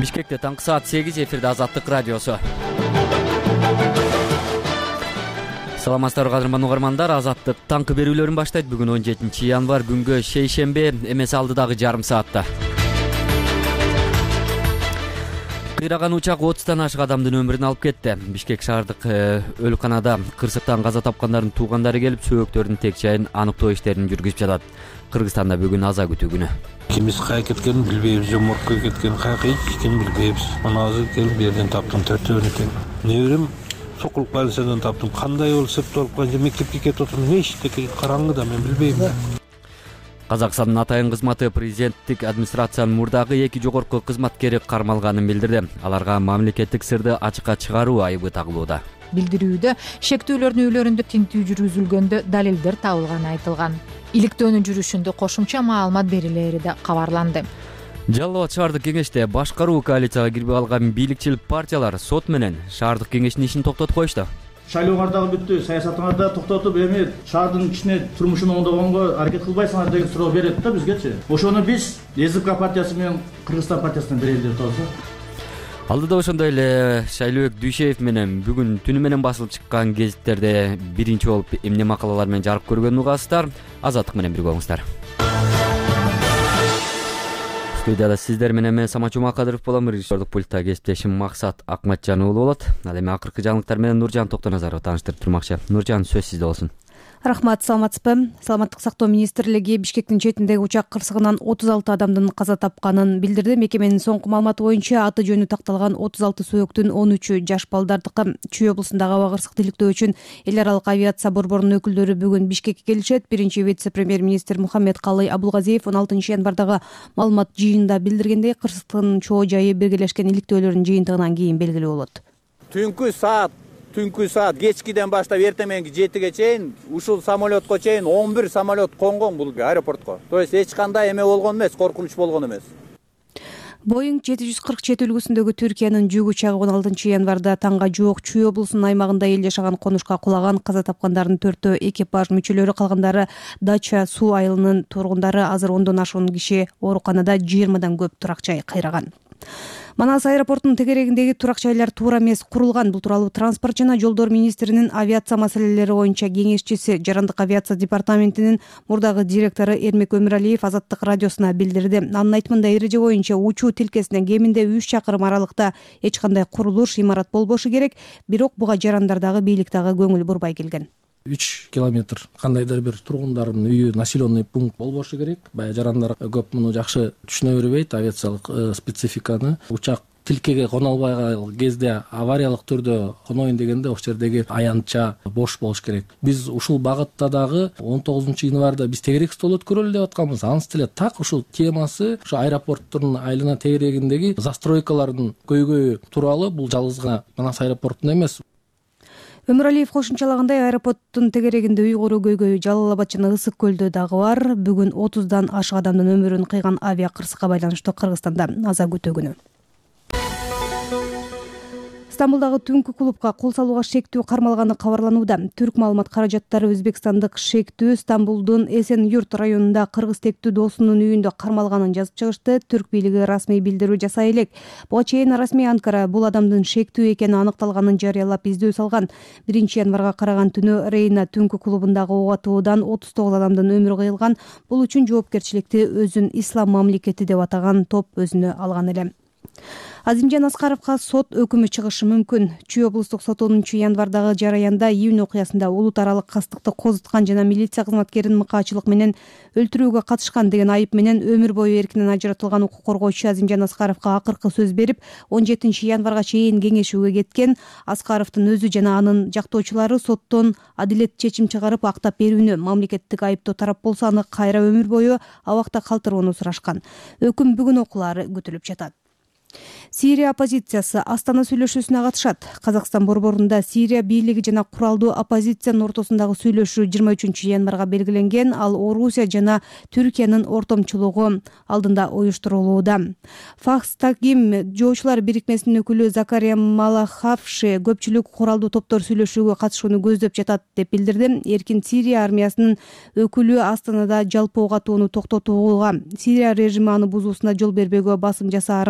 Бишкекте таңкы саат 8 эфирде Азаттык радиосу. Саламатсыздарбы кадырман угармандар, Азаттык таңкы берүүлөрүн баштайт. Бүгүн 17 январь күнгө шейшембе, эмес алдыдагы жарым саатта. Кыйраган учак 30тан ашык адамдын өмүрүн алып кетти. Бишкек шаардык өлканада кырсыктан каза тапкандардын туугандары келип, сөбөктөрдүн тек жайын аныктоо иштерин жүргүзүп жатат. Кыргызстанда бүгүн аза күтүү күнү. Кимиз кая кеткенин билбейбиз, жоморкко кеткен, каяка эч экенин билбейбиз. Мына азыр келип берден таптым, 4-өөнү экен. Неберем сокулук больницадан таптым. Кандай болуп септелип калган, мектепке кетип отурмун, эчтеке караңгыда мен билбейм. Казакстандын атайын кызматы президенттик администрациянын мурдагы 2 жогорку кызматкери кармалганын билдирди. Аларга мамлекеттик сырды ачыкка чыгаруу айыбы тагылууда. Билдирүүдө шектүүлөрдүн үйлөрүндө тинтүү жүргүзүлгөндө далилдер табылганы айтылган. Иликтөөнүн жүрүшүндө кошумча маалымат берилери да кабарланды. Жалал Абад шаардык кеңеште башкаруу коалицияга кирбей калган бийликчил партиялар сот менен шаардык кеңештин ишин токтотуп коюшту. Шайлооңар дагы бүттү, саясатыңар да токтотуп, эми шаардын ичине турмушун оңдогонго аракет кылбайсыңар деген суроо берет да бизгечи. Ошону биз СДП партиясы менен Кыргызстан партиясынан берели деп атабыз. Алдыда ошондой эле Шайлообек Дүйшеев менен бүгүн түнү менен басылып чыккан гезиттерде биринчи болуп эмне макалалар менен жарык көргөнүн угасыздар. Азаттык менен бирге болуңуздар. Студияда сиздер менен мен Самат Жумакадыров болом. Режиссердук пультта кесиптешим Максат Акматжан уулу болот. Ал эми акыркы жаңылыктар менен Нуржан Токтоназаров тааныштырып турмакчы. Нуржан, сөз сизде болсун. Рахмат, саламатсызбы? Саламаттык сактоо министрлиги Бишкектин четиндеги учак кырсыгынан 36 адамдын каза тапканын билдирди. Мекеменин соңку маалыматы боюнча аты жөнү такталган 36 сөбөктүн 13-ü жаш балдардыкы. Чүй облусундагы аба кырсык тиликтөө үчүн эл аралык авиация борборунун өкүлдөрү бүгүн Бишкекке келишет. Биринчи вице-премьер-министр Мухаммед-Калый Абулгазиев 16 январдагы маалымат жыйынында билдиргендей, кырсыктын чоо жайы белгилешкен иликтөөлөрдүн жыйынтыгынан кийин белгилүү болот. Түнкү саат кечкиден баштап эртең мененки 7ге чейин ушул самолетко чейин 11 самолет конгон бул аэропортко. То есть эч кандай эме болгон эмес, коркунуч болгон эмес. Boeing 747 үлгүсүндөгү Түркиянын жүк учагы 16 январда таңга жуок Чүй облусунун аймагында эл жашаган конушка кулаган. Каза тапкандардын 4-өө экипаж мүчөлөрү, калгандары Дача суу айылынын тургундары. Азыр 10дон ашуун киши ооруканада, 20дан көп турак жай кыйраган. Манас аэропортунун тегерегиндеги турак жайлар туура эмес курулган. Бул тууралуу транспорт жана жолдор министринин авиация маселелери боюнча кеңешчиси, жарандык авиация департаментинин мурдагы директору Эрмек Өмүралиев Азаттык радиосуна билдирди. Анын айтымында, эреже боюнча учуу тилкесинен кеминде 3 чакырым аралыкта эч кандай курулуш, имарат болбошу керек. Бирок буга жарандар дагы, бийлик дагы көңүл бурбай келген. 3 километр кандайдыр бир тургундардын үйү, населенный пункт болбошу керек. Баягы жарандар көп муну жакшы түшүнө бербейт, авиациялык спецификаны. Учак тилкеге коно албай кезде авариялык түрдө коноюн дегенде ошол жердеги аянтча бош болуш керек. Биз ушул багытта дагы 19 январда биз тегерек стол өткөрөлү деп атканбыз. Анысы деле так ушул темасы ушу аэропорттун айлана тегерегиндеги застройкалардын көйгөйү тууралуу. Бул жалгыз гана Манас аэропортунда эмес. Өмүралиев кошумчалагандай, аэропорттун тегерегинде үй куруу көйгөйү Жалал Абад жана Ысык көлдө дагы бар. Бүгүн 30дан ашык адамдын өмүрүн кыйган авиа кырсыкка байланыштуу Кыргызстанда аза күтүү күнү. Стамбулдагы түнкү клубка кол салууга шектүү кармалганы кабарланууда. Түрк маалымат каражаттары өзбекстандык шектүү Стамбулдун Эсен-Юрт районунда кыргыз тектүү досунун үйүндө кармалганын жазып чыгышты. Түрк бийлиги расмий билдирүү жасай элек. Буга чейин расмий Анкара бул адамдын шектүү экени аныкталганын жарыялап издөө салган. 1 январга караган түнү Рейна түнкү клубундагы ок атуудан 39 адамдын өмүрү кыйылган. Бул үчүн жоопкерчиликти өзүн ислам мамлекети деп атаган топ өзүнө алган эле. Азимжан Аскаровго сот өкүмү чыгышы мүмкүн. Чүй облустук соту 10 январдагы жараянда июнь окуясында улут аралык кастыкты козуткан жана милиция кызматкерин мыкаачылык менен өлтүрүүгө катышкан деген айып менен өмүр бою эркинен ажыратылган укук коргоочу Азимжан Аскаровго акыркы сөз берип, 17 январга чейин кеңешүүгө кеткен. Аскаровдун өзү жана анын жактоочулары соттон адилет чечим чыгарып актап берүүнү, мамлекеттик айыптоо тарап болсо аны кайра өмүр бою абакта калтырууну сурашкан. Өкүм бүгүн окуулары күтүлүп жатат. Сирия оппозициясы Астана сүйлөшүүсүнө катышат. Казакстан борборунда Сирия бийлиги жана куралдуу оппозициянын ортосундагы сүйлөшүү 23 январга белгиленген. Ал Орусия жана Түркиянын ортомчулугу алдында уюштурулууда. Фахстагим жоочулар бирикмесинин өкүлү Закария Малахавши көпчүлүк куралдуу топтор сүйлөшүүгө катышууну көздөп жатат деп билдирди. Эркин Сирия армиясынын өкүлү Астанада жалпы ок атууну токтотууга, Сирия режими аны бузуусуна жол бербөөгө басым жасаарын маалымдады.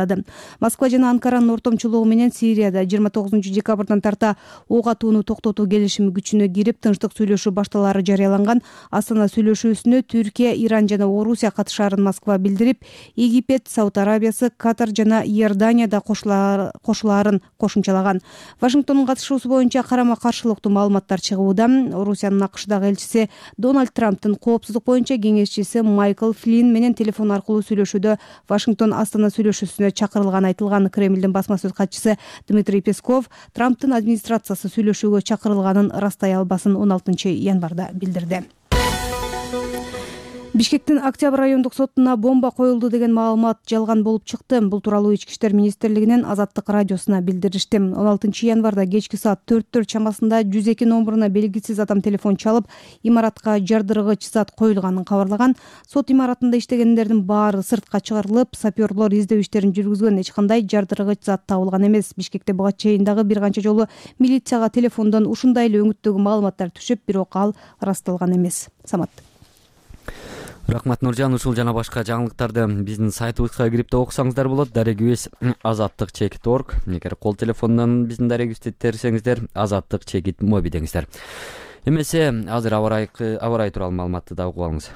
жарыялады. Москва жана Анкаранын ортомчулугу менен Сирияда 29-декабрдан тарта ок атууну токтотуу келишими күчүнө кирип, тынчтык сүйлөшүү башталаары жарыяланган. Астана сүйлөшүүсүнө Түркия, Иран жана Орусия катышаарын Москва билдирип, Египет, Сауд Арабиясы, Катар жана Иордания да кошулаарын кошумчалаган. Вашингтондун катышуусу боюнча карама-каршылыктуу маалыматтар чыгууда. Орусиянын АКШдагы элчиси Дональд Трамптын коопсуздук боюнча кеңешчиси Майкл Флинн менен телефон аркылуу сүйлөшүүдө Вашингтон Астана сүйлөшүүсүнө чакырылганы айтылган. Кремлдин басма сөз катчысы Дмитрий Песков Трамптын администрациясы сүйлөшүүгө чакырылганын ырастай албасын 16-январда билдирди. Бишкектин Октябрь райондук сотуна бомба коюлду деген маалымат жалган болуп чыкты. Бул тууралуу Ички иштер министрлигинин Азаттык радиосуна билдиришти. 16-январда кечки саат 4 чамасында 102 номуруна белгисиз адам телефон чалып, имаратка жардыргыч зат коюлганын кабарлаган. Сот имаратында иштегендердин баары сыртка чыгарылып, сапёрлор издөө иштерин жүргүзгөн, эч кандай жардыргыч зат табылган эмес. Бишкекте буга чейин дагы бир канча жолу милицияга телефондон ушундай эле өңүттөгү маалыматтар түшүп, бирок ал ырасталган эмес. Самат. Рахмат Нуржан, ушул жана башка жаңылыктарды биздин сайтыбызга кирип да окусаңыздар болот. Дарегибиз azattik.org. Эгер кол телефондон биздин дарегибизди терсеңиздер, azattik моби деңиздер. Эмесе азыр аба ырайы тууралуу маалыматты да угуп алыңыз.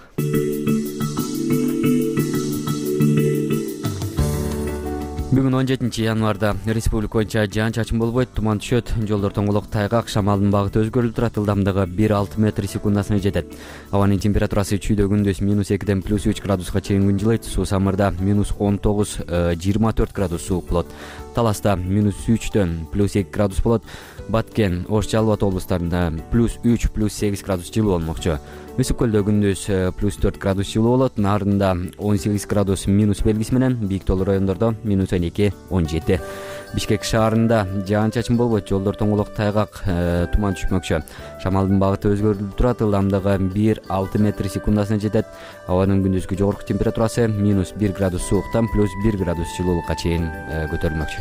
Бүгүн 17-январда республика боюнча жаан-чачын болбойт, туман түшөт, жолдор тоңголок, тайгак, шамалдын багыты өзгөрүлүп турат, ылдамдыгы 1-6 метр секундасына жетет. Абанын температурасы чүйдө күндүз -2ден +3 градуска чейин күн жылыйт, суу самырда -19-24 градус суук болот. Таласта -3дөн +2 градус болот. Баткен, Ош, Жалал Абад облустарында +3, +8 градус жылуу болмокчу. Үсүк көлдө күндүз +4 градус жылуу болот. Нарында 18 градус минус белгиси менен, бийик тоолуу райондордо -12, 17. Бишкек шаарында жаан-чачын болбойт, жолдор тоңголок, тайгак, туман түшмөкчү. Шамалдын багыты өзгөрүлүп турат, ылдамдыгы 1-6 метр секундасына жетет. Абанын күндүзгү жогорку температурасы -1 градус сууктан +1 градус жылуулукка чейин көтөрүлмөкчү.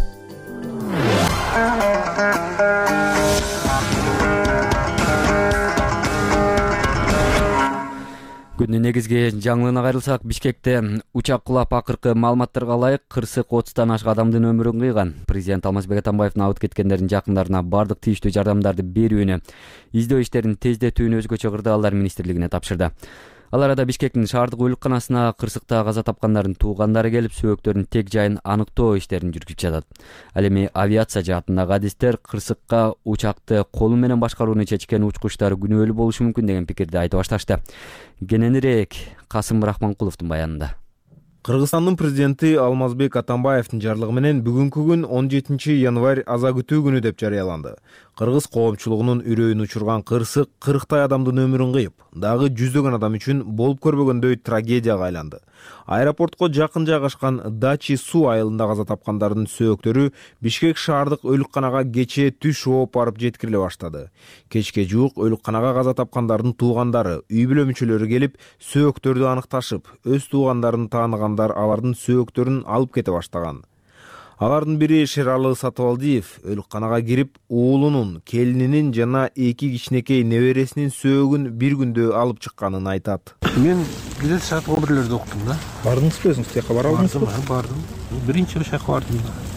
Күндүн негизги жаңылыгына кайрылсак, Бишкекте учак кулап, акыркы маалыматтарга ылайык кырсык 30тан ашык адамдын өмүрүн кыйган. Президент Алмазбек Атамбаевдин алып кеткендердин жакындарына бардык тийиштүү жардамдарды берүүнү, издөө иштерин тездетүүнү өзгөчө кырдаалдар министрлигине тапшырды. Ал арада Бишкектин шаардык өлүкканасына кырсыкта каза тапкандардын туугандары келип, сөөктөрдүн тег жайын аныктоо иштерин жүргүзүп жатат. Ал эми авиация жаатындагы адистер кырсыкка учакты колу менен башкарууну чечкен учкучтар күнөөлүү болушу мүмкүн деген пикирди айтып башташты. Кененирээк Касым Рахманкуловдун баянында. Кыргызстандын президенти Алмазбек Атамбаевдин жарлыгы менен бүгүнкү күн 17-январь аза күтүү күнү деп жарыяланды. Кыргыз коомчулугунун үрөйүн учурган кырсык 40 адамдын өмүрүн кыйып, дагы жүздөгөн адам үчүн болуп көрбөгөндөй трагедияга айланды. Аэропортко жакын жайгашкан Дачи суу айылында каза тапкандардын сөөктөрү Бишкек шаардык өлүкканага кечээ түш ооп барып жеткириле баштады. Кечке жуук өлүкканага каза тапкандардын туугандары, үй бүлө мүчөлөрү келип, сөөктөрдү аныкташып, өз туугандарын тааныгандар алардын сөөктөрүн алып кете баштаган. Алардын бири Шералы Сатыбалдиев өлүкканага кирип, уулунун, келининин жана 2 кичинекей небересинин сөөгүн бир күндө алып чыкканын айтат. Мен бир саат обирлерде уктум да. Бардыңызбы өзүңүз тияка бара алдыңызбы? Бардым. Биринчи ошоко бардым.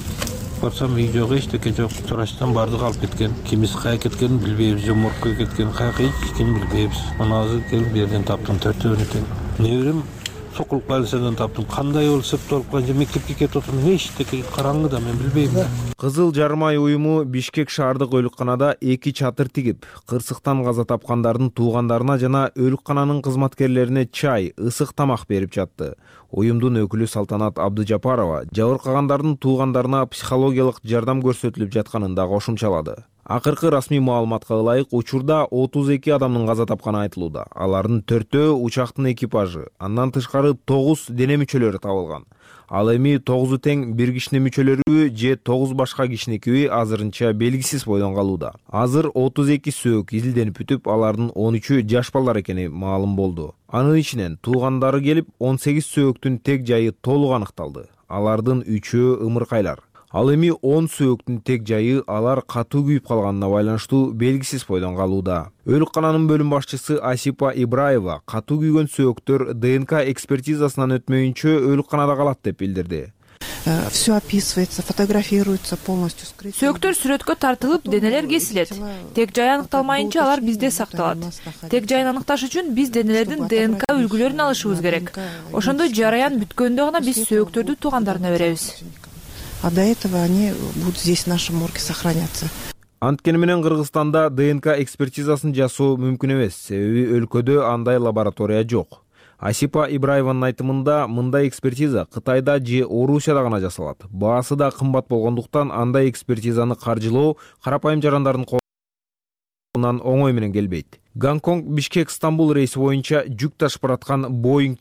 Барсам үй жок, эчтеке жок. Сурачтан бардык алып кеткен. Кимиси кайда кеткенин билбейбиз, жоморкко кеткен, кайда эчкини билбейбиз. Мына азыр келип берден таптым 4-өн тең. Неберем сокулуп калсадан таптым. Кандай болуп септелип калган же мектепке кетип отурмун, эчтеке караңгыда мен билбейм да. Кызыл Жармай уюму Бишкек шаардык өлүкканада 2 чатыр тигип, кырсыктан каза тапкандардын туугандарына жана өлүккананын кызматкерлерине чай, ысык тамак берип жатты. Уюмдун өкүлү Салтанат Абдыжапарова жабыркагандардын туугандарына психологиялык жардам көрсөтүлүп жатканын да кошумчалады. Акыркы расмий маалыматка ылайык учурда 32 адамдын каза тапканы айтылууда. Алардын 4-өө учактын экипажы, андан тышкары 9 дене мүчөлөрү табылган. Ал эми 9 тең бир кишине мүчөлөрүбү же 9 башка кишинекиби азырынча белгисиз бойдон калууда. Азыр 32 сөөк изилденип бүтүп, алардын 13-ü жаш балдар экени маалым болду. Анын ичинен туугандары келип, 18 сөөктүн тег жайы толук аныкталды. Алардын 3-ü ымыркайлар. Ал эми 10 сөөктүн тег жайы алар катуу күйүп калганына байланыштуу белгисиз бойдон калууда. Өлүккананын бөлүм башчысы Асипа Ибраева катуу күйгөн сөөктөр ДНК экспертизасынан өтмөйүнчө өлүкканада калат деп билдирди. Все описывается, фотографируется полностью скрыто. Сөөктөр сүрөткө тартылып, денелер кесилет. Тек жай аныкталмайынча алар бизде сакталат. Тек жайын аныкташ үчүн биз денелердин ДНК үлгүлөрүн алышыбыз керек. Ошондо жараян бүткөндө гана биз сөөктөрдү туугандарына беребиз. А до этого они будут здесь в нашем морге сохраняться. Анткени менен Кыргызстанда ДНК экспертизасын жасоо мүмкүн эмес, себеби өлкөдө андай лаборатория жок. Асипа Ибраеванын айтымында мындай экспертиза Кытайда же Орусияда гана жасалат. Баасы да кымбат болгондуктан андай экспертизаны каржылоо карапайым жарандардын колунан оңой менен келбейт. Гонконг Бишкек Стамбул рейси боюнча жүк ташып бараткан Boeing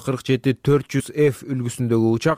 747-400F үлгүсүндөгү учак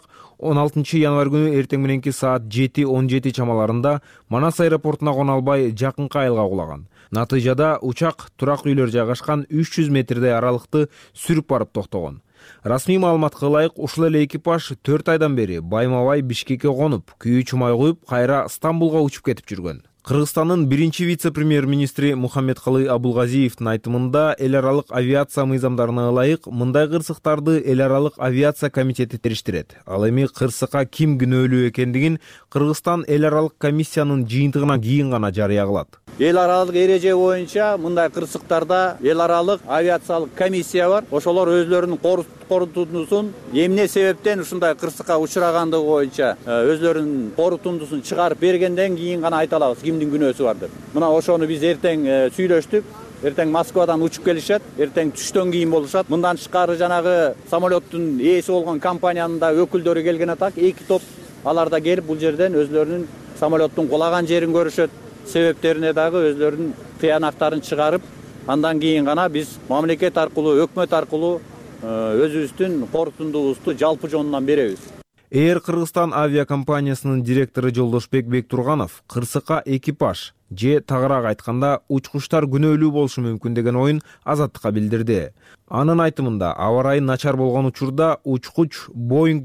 16 январь күнү эртең мененки саат 7:17 чамаларында Манас аэропортуна кона албай жакынкы айылга кулаган. Натыйжада учак турак үйлөр жайгашкан 300 метрдей аралыкты сүрүп барып токтогон. Расмий маалыматка ылайык, ушул эле экипаж 4 айдан бери байма-бай Бишкекке конуп, күйүү чумай коюп, кайра Стамбулга учуп кетип жүргөн. Кыргызстандын биринчи вице-премьер-министри Мухаммедкалы Абулгазиевдин айтымында эл аралык авиация мыйзамдарына ылайык мындай кырсыктарды эл аралык авиация комитети териштирет. Ал эми кырсыкка ким күнөөлүү экендигин Кыргызстан эл аралык комиссиянын жыйынтыгынан кийин гана жарыя кылат. Эл аралык эреже боюнча мындай кырсыктарда эл аралык авиациялык комиссия бар. Ошолор өзлөрүнүн корутундусун эмне себептен ушундай кырсыкка учурагандыгы боюнча өзлөрүнүн корутундусун чыгарып бергенден кийин гана айта алабыз кимдин күнөөсү бар деп. Мына ошону биз эртең сүйлөштүк. Эртең Москвадан учуп келишет, эртең түштөн кийин болушат. Мындан тышкары жанагы самолеттун ээси болгон компаниянын да өкүлдөрү келген атак. 2 топ алар да келип бул жерден өзлөрүнүн самолеттун кулаган жерин көрүшөт. Себептерине дагы өзлөрүнүн тыянактарын чыгарып, андан кийин гана биз мамлекет аркылуу, өкмөт аркылуу өзүбүздүн корутундубузду жалпы жонунан беребиз. Air Кыргызстан авиакомпаниясынын директору Жолдошбек Бектурганов кырсыкка экипаж же тагыраак айтканда учкучтар күнөөлүү болушу мүмкүн деген оюн Азаттыкка билдирди. Анын айтымында аба ырайы начар болгон учурда учкуч Boeing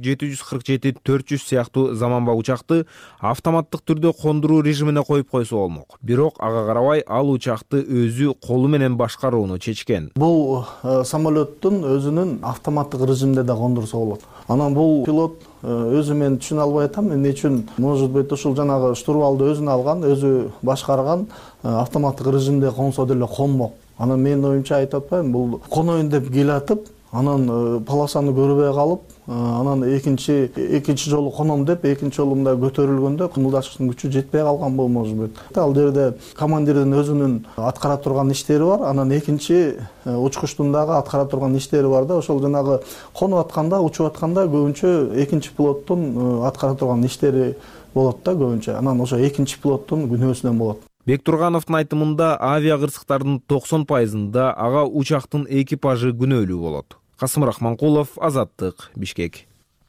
747-400 сыяктуу заманба учакты автоматтык түрдө кондуруу режимине коюп койсо болмок. Бирок ага карабай ал учакты өзү колу менен башкарууну чечкен. Бул самолеттун өзүнүн автоматтык режимде да кондурса болот. Анан бул пилот өзү мен түшүнө албай атам, эмне үчүн может быть ушул жанагы штурвалды өзүнө алган, өзү башкарган автоматтык режимде консо деле конмок. Анан менин оюмча айтып атпайм, бул коноюн деп келатып, анан полосаны көрбөй калып, анан экинчи жолу коном деп, экинчи жолу мындай көтөрүлгөндө кымылдашкычтын күчү жетпей калган бул может быть. Ал жерде командирдин өзүнүн аткара турган иштери бар, анан экинчи учкучтун дагы аткара турган иштери бар да. Ошол жанагы конуп атканда, учуп атканда көбүнчө экинчи пилоттун аткара турган иштери болот да көбүнчө. Анан ошо экинчи пилоттун күнөөсүнөн болот. Бектургановдун айтымында авиа кырсыктардын 90%-ында ага учактын экипажы күнөөлүү болот. Касым Рахманкулов, Азаттык, Бишкек.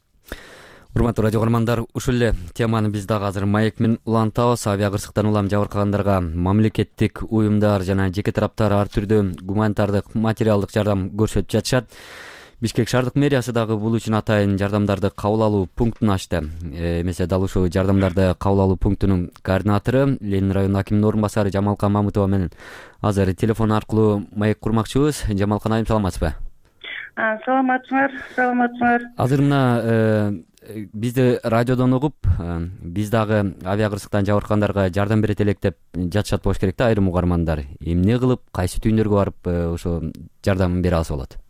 Урматтуу радио көрөрмандар, ушул эле теманы биз дагы азыр маек менен улантабыз. Авиа кырсыктан улам жабыркагандарга мамлекеттик уюмдар жана жеке тараптар ар түрдүү гуманитардык, материалдык жардам көрсөтүп жатышат. Бишкек шаардык мэриясы дагы бул үчүн атайын жардамдарды кабыл алуу пунктун ачты. Эмесе дал ушул жардамдарды кабыл алуу пунктунун координатору Ленин районунун акиминин орун басары Жамалкан Мамытова менен азыр телефон аркылуу маек курмакчыбыз. Жамалкан айым, саламатсызбы? Саламатсыңар. Азыр мына бизди радиодон угуп, биз дагы авиа кырсыктан жабыркагандарга жардам берет элек деп жатышат болуш керек да айрым угармандар. Эмне кылып, кайсы түйүндөргө барып ошо жардамын бере алса болот?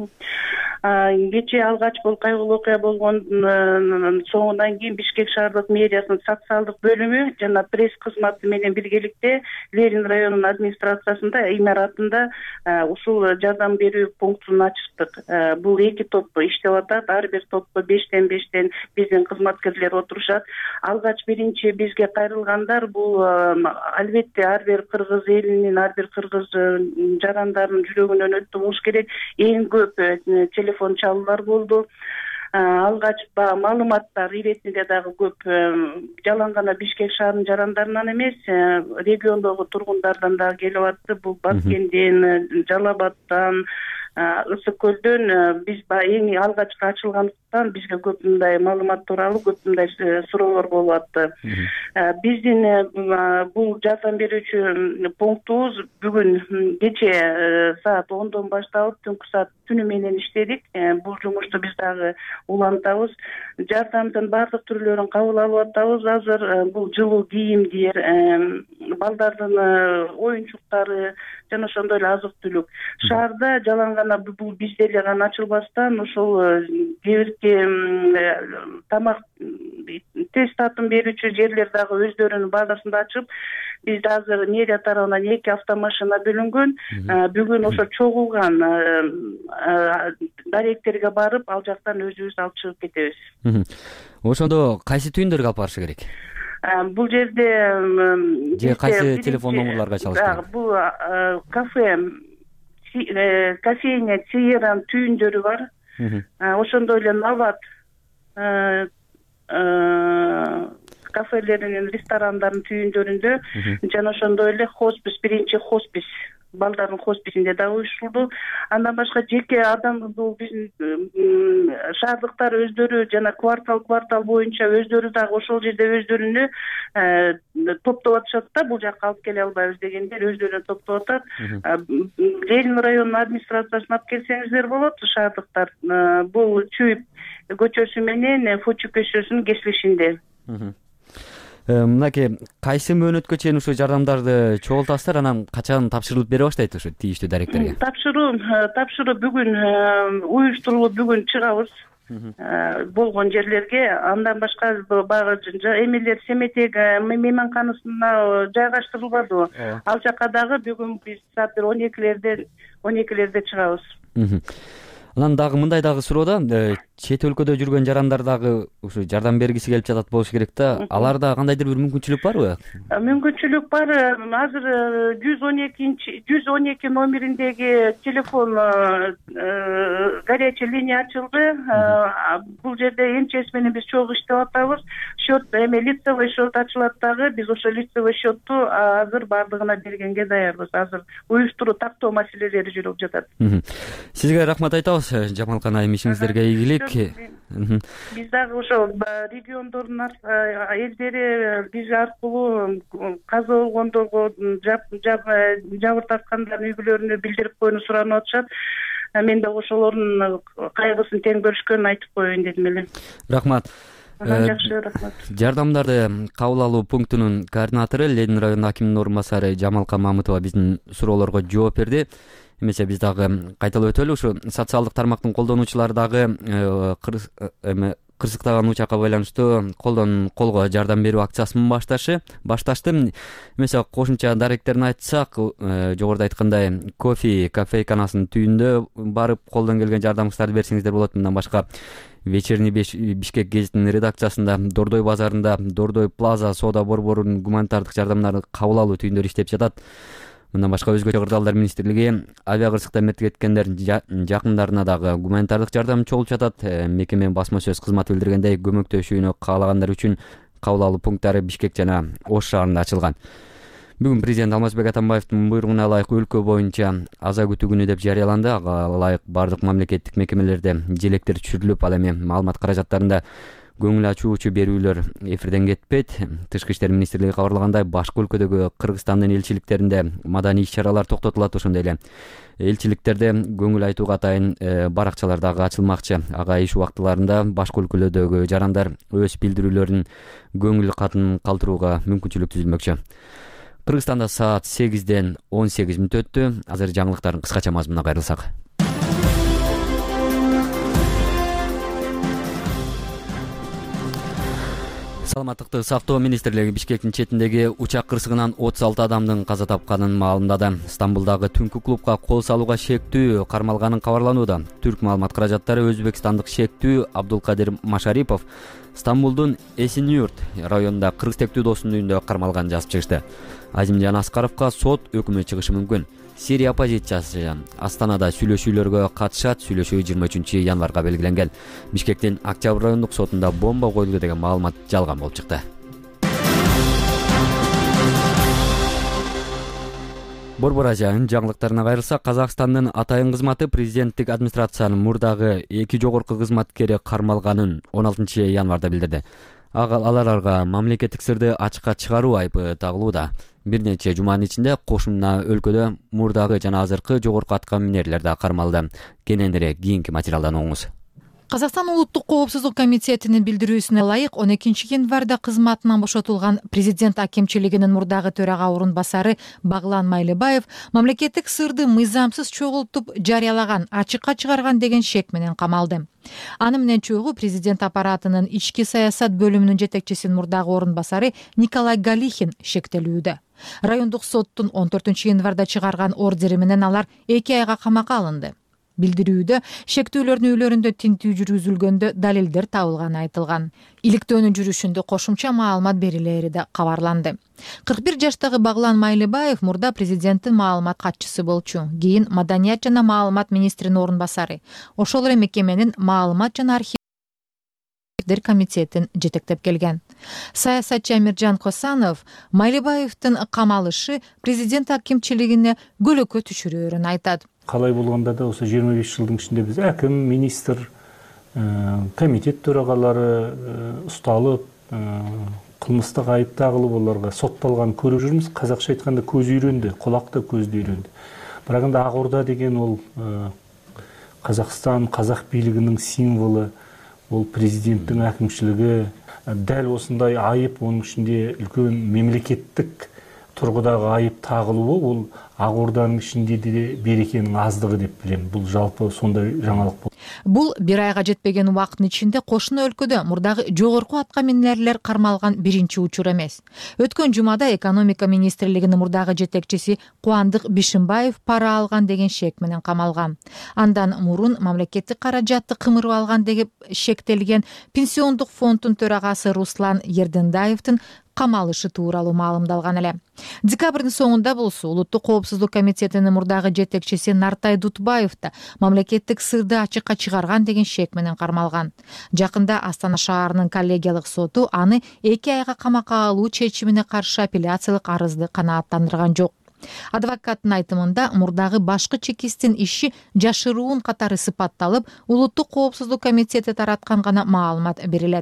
Кечээ алгач бул кайгылуу окуя болгондун соңунан кийин Бишкек шаардык мэриясынын социалдык бөлүмү жана пресс кызматы менен биргеликте Ленин районунун администрациясында имаратында ушул жардам берүү пунктун ачтык. Бул 2 топ иштеп атат. Ар бир топто 5тен биздин кызматкерлер отурушат. Алгач биринчи бизге кайрылгандар бул албетте ар бир кыргыз элинин, ар бир кыргыз жарандарынын жүрөгүнөн өттү болуш керек. Эң көп телефон чалуулар болду. Алгач маалыматтар иретинде дагы көп жалаң гана Бишкек шаарынын жарандарынан эмес, региондогу тургундардан дагы келип атты. Бул Баткенден, Жалал Абадтан, ысык көлдөн биз эң алгачкы ачылгандыктан бизге көп мындай маалымат тууралуу көп мындай суроолор болуп атты. Биздин бул жардам берүүчү пунктубуз бүгүн кече саат 10дон башталып түнкү саат түнү менен иштедик. Бул жумушту биз дагы улантабыз. Жардамдын баардык түрлөрүн кабыл алып атабыз. Азыр бул жылуу кийимдер, балдардын оюнчуктары жана ошондой эле азык түлүк. Шаарда жалаң гана бул бизде эле гана ачылбастан ошол кээ бирки тамак тез татым берүүчү жерлер дагы өздөрүнүн базасында ачып, бизде азыр мэрия тарабынан 2 автомашина бөлүнгөн. Бүгүн ошо чогулган даректерге барып, ал жактан өзүбүз алып чыгып кетебиз. Ошондо кайсы түйүндөргө алып барыш керек? Бул жерде же кайсы телефон номерларга чалыш керек? Бул кофейня Сиеран түйүндөрү бар. Ошондой эле Нават кафелеринин, ресторандардын түйүндөрүндө жана ошондой эле хоспис, биринчи хоспис, балдардын хосписинде дагы уюштурулду. Андан башка жеке адам бул биздин шаардыктар өздөрү жана квартал боюнча өздөрү дагы ошол жерде өздөрүнү топтоп атышат да, бул жакка алып келе албайбыз дегендер өздөрүнө топтоп атат. Ленин районунун администрациясына алып келсеңиздер болот. Шаардыктар бул Чүйүп көчөсү менен Фочу көчөсүнүн кесилишинде. Мынакей кайсы мөөнөткө чейин ушу жардамдарды чогултасыздар, анан качан тапшырылып бере баштайт ушу тийиштүү даректерге? Тапшыруу бүгүн уюштурулуп, бүгүн чыгабыз болгон жерлерге. Андан башка багы эмелер Семетек мейманканасына жайгаштырылбады. Ал жака дагы бүгүн биз саат 12лерде чыгабыз. Анан дагы мындай дагы суроо да, чет өлкөдө жүргөн жарандар дагы ушу жардам бергиси келип жатат болуш керек да. Аларда кандайдыр бир мүмкүнчүлүк барбы? Мүмкүнчүлүк бар. Азыр 112 номериндеги телефон горячий линия ачылды. Бул жерде МЧС менен биз чогуу иштеп атабыз. Счет лицевой счет ачылат дагы. Биз ошо лицевой счетту азыр бардыгына бергенге даярбыз. Азыр уюштуруу тактоо маселелери жүрүп жатат. Сизге рахмат айтабыз, Жамалкан айым, ишиңиздерге ийгилик. Биз дагы ошо региондордун элдери биз аркылуу каза болгондорго, жабыр тарткандардын үй-бүлөлөрүнө билдирип коюуну суранып атышат. Мен дагы ошолордун кайгысын тең бөлүшкөнүн айтып коеюн дедим эле. Рахмат. Жакшы, рахмат. Жардамдарды кабыл алуу пунктунун координатору, Ленин районунун акиминин орун басары Жамалкан Мамытова биздин суроолорго жооп берди. Эмесе биз дагы кайталап өтөлү. Ушу социалдык тармактын колдонуучулары дагы кырсыктаган учакка байланыштуу колдон колго жардам берүү акциясын башташты. Эмесе кошумча даректерин айтсак, жогоруда айткандай кофейканасынын түйүндө барып колдон келген жардамыңыздарды берсеңиздер болот. Мындан башка Вечерний Бишкек гезитинин редакциясында, Дордой базарында, Дордой Плаза соода борборунун гуманитардык жардамдарды кабыл алуу түйүндөрү иштеп жатат. Мындан башка өзгөчө кырдаалдар министрлиги авиа кырсыкта мерт кеткендердин жакындарына дагы гуманитардык жардам чогулуп жатат. Мекеменин басма сөз кызматы билдиргендей, көмөктөшүүнү каалагандар үчүн кабыл алуу пункттары Бишкек жана Ош шаарында ачылган. Бүгүн президент Алмазбек Атамбаевдин буйругуна ылайык өлкө боюнча аза күтүү күнү деп жарыяланды. Ага ылайык бардык мамлекеттик мекемелерде желектер түшүрүлүп, ал эми маалымат каражаттарында көңүл ачуучу берүүлөр эфирден кетпейт. Тышкы иштер министрлиги кабарлагандай, башка өлкөдөгү Кыргызстандын элчиликтеринде маданий иш-чаралар токтотулат. Ошондой эле элчиликтерде көңүл айтууга атайын баракчалар дагы ачылмакчы. Ага иш убактыларында башка өлкөлөрдөгү жарандар өз билдирүүлөрүн, көңүл катын калтырууга мүмкүнчүлүк түзүлмөкчү. Кыргызстанда саат 8ден 18 мүнөт өттү. Азыр жаңылыктардын кыскача мазмунуна кайрылсак. Саламаттыкты сактоо министрлиги Бишкектин четиндеги учак кырсыгынан 36 адамдын каза тапканын маалымдады. Стамбулдагы түнкү клубка кол салууга шектүү кармалганын кабарланууда. Түрк маалымат каражаттары өзбекстандык шектүү Абдулкадир Машарипов Стамбулдун Эсинюрт районунда кыргыз тектүү досунун үйүндө кармалганын жазып чыгышты. Азимжан Аскаровго сот өкүмү чыгышы мүмкүн. Сирия оппозициясы Астанада сүйлөшүүлөргө катышат. Сүйлөшүү 23 январга белгиленген. Бишкектин Октябрь райондук сотунда бомба коюлду деген маалымат жалган болуп чыкты. Борбор ажайын жаңылыктарына кайрылсак, Казакстандын атайын кызматы президенттик администрациянын мурдагы 2 жогорку кызматкери кармалганын 16 январда билдирди. Аларга мамлекеттик сырды ачыкка чыгаруу айыбы тагылууда. Бир нече жуманын ичинде кошумна өлкөдө мурдагы жана азыркы жогорку атка минерлер да кармалды. Кененирээк кийинки материалдан оңуңуз. Казакстан улуттук коопсуздук комитетинин билдирүүсүнө ылайык 12 январда кызматынан бошотулган президент акимчилигинин мурдагы төрага орун басары Баглан Майлыбаев мамлекеттик сырды мыйзамсыз чогултуп жарыялаган, ачыкка чыгарган деген шек менен камалды. Аны менен чогуу президент аппаратынын ички саясат бөлүмүнүн жетекчисинин мурдагы орун басары Николай Галихин шектелүүдө. Райондук соттун 14 январда чыгарган ордери менен алар 2 айга камакка алынды. Билдирүүдө шектүүлөрдүн үйлөрүндө тинтүү жүргүзүлгөндө далилдер табылганы айтылган. Иликтөөнүн жүрүшүндө кошумча маалымат берилери да кабарланды. 41 жаштагы Баглан Майлыбаев мурда президенттин маалымат катчысы болчу. Кийин Маданият жана маалымат министринин орун басары. Ошол эле мекеменин маалымат жана архивдер комитетин жетектеп келген. Саясатчы Амиржан Косанов Майлыбаевдин камалышы президент акимчилигине көлөкө түшүрөөрүн айтат. Калай болгондо да осы 25 жылдың ішінде біз әкім, министр, комитет төрагалары ұсталып, кылмыстык айып тагылып оларга сотталган көрүп жүрмүз. Казакча айтканда көз үйрөндү, кулак да көздү үйрөндү. Бирок анда Ак Орда деген ол Казакстан, казак бийлигинин символу, ол президенттин акимчилиги дәл осындай айып, onun içinde үлкөн мемлекеттик тургудагы айып тагылуу, ол Ак Орданын ичинде де берекенин аздыгы деп билем. Бул жалпы сондай жаңалык болду. Бул 1 айга жетпеген убакыттын ичинде кошуна өлкөдө мурдагы жогорку атка минерлер кармалган биринчи учур эмес. Өткөн жумада экономика министрлигинин мурдагы жетекчиси Кубандык Бишимбаев пара алган деген шек менен камалган. Андан мурун мамлекеттик каражатты кымырып алган деп шектелген пенсиондук фонддун төрагасы Руслан Ердендаевдин камалышы тууралуу маалымдалган эле. Декабрдын соңунда болсо улуттук коопсуздук комитетинин мурдагы жетекчиси Нартай Дутбаев да мамлекеттик сырды ачыкка чыгарган деген шек менен кармалган. Жакында Астана шаарынын коллегиялык соту аны 2 айга камакка алуу чечимине каршы апелляциялык арызды канааттандырган жок. Адвокаттын айтымында мурдагы башкы чекисттин иши жашыруун катары сыпатталып, улуттук коопсуздук комитети тараткан гана маалымат берилет.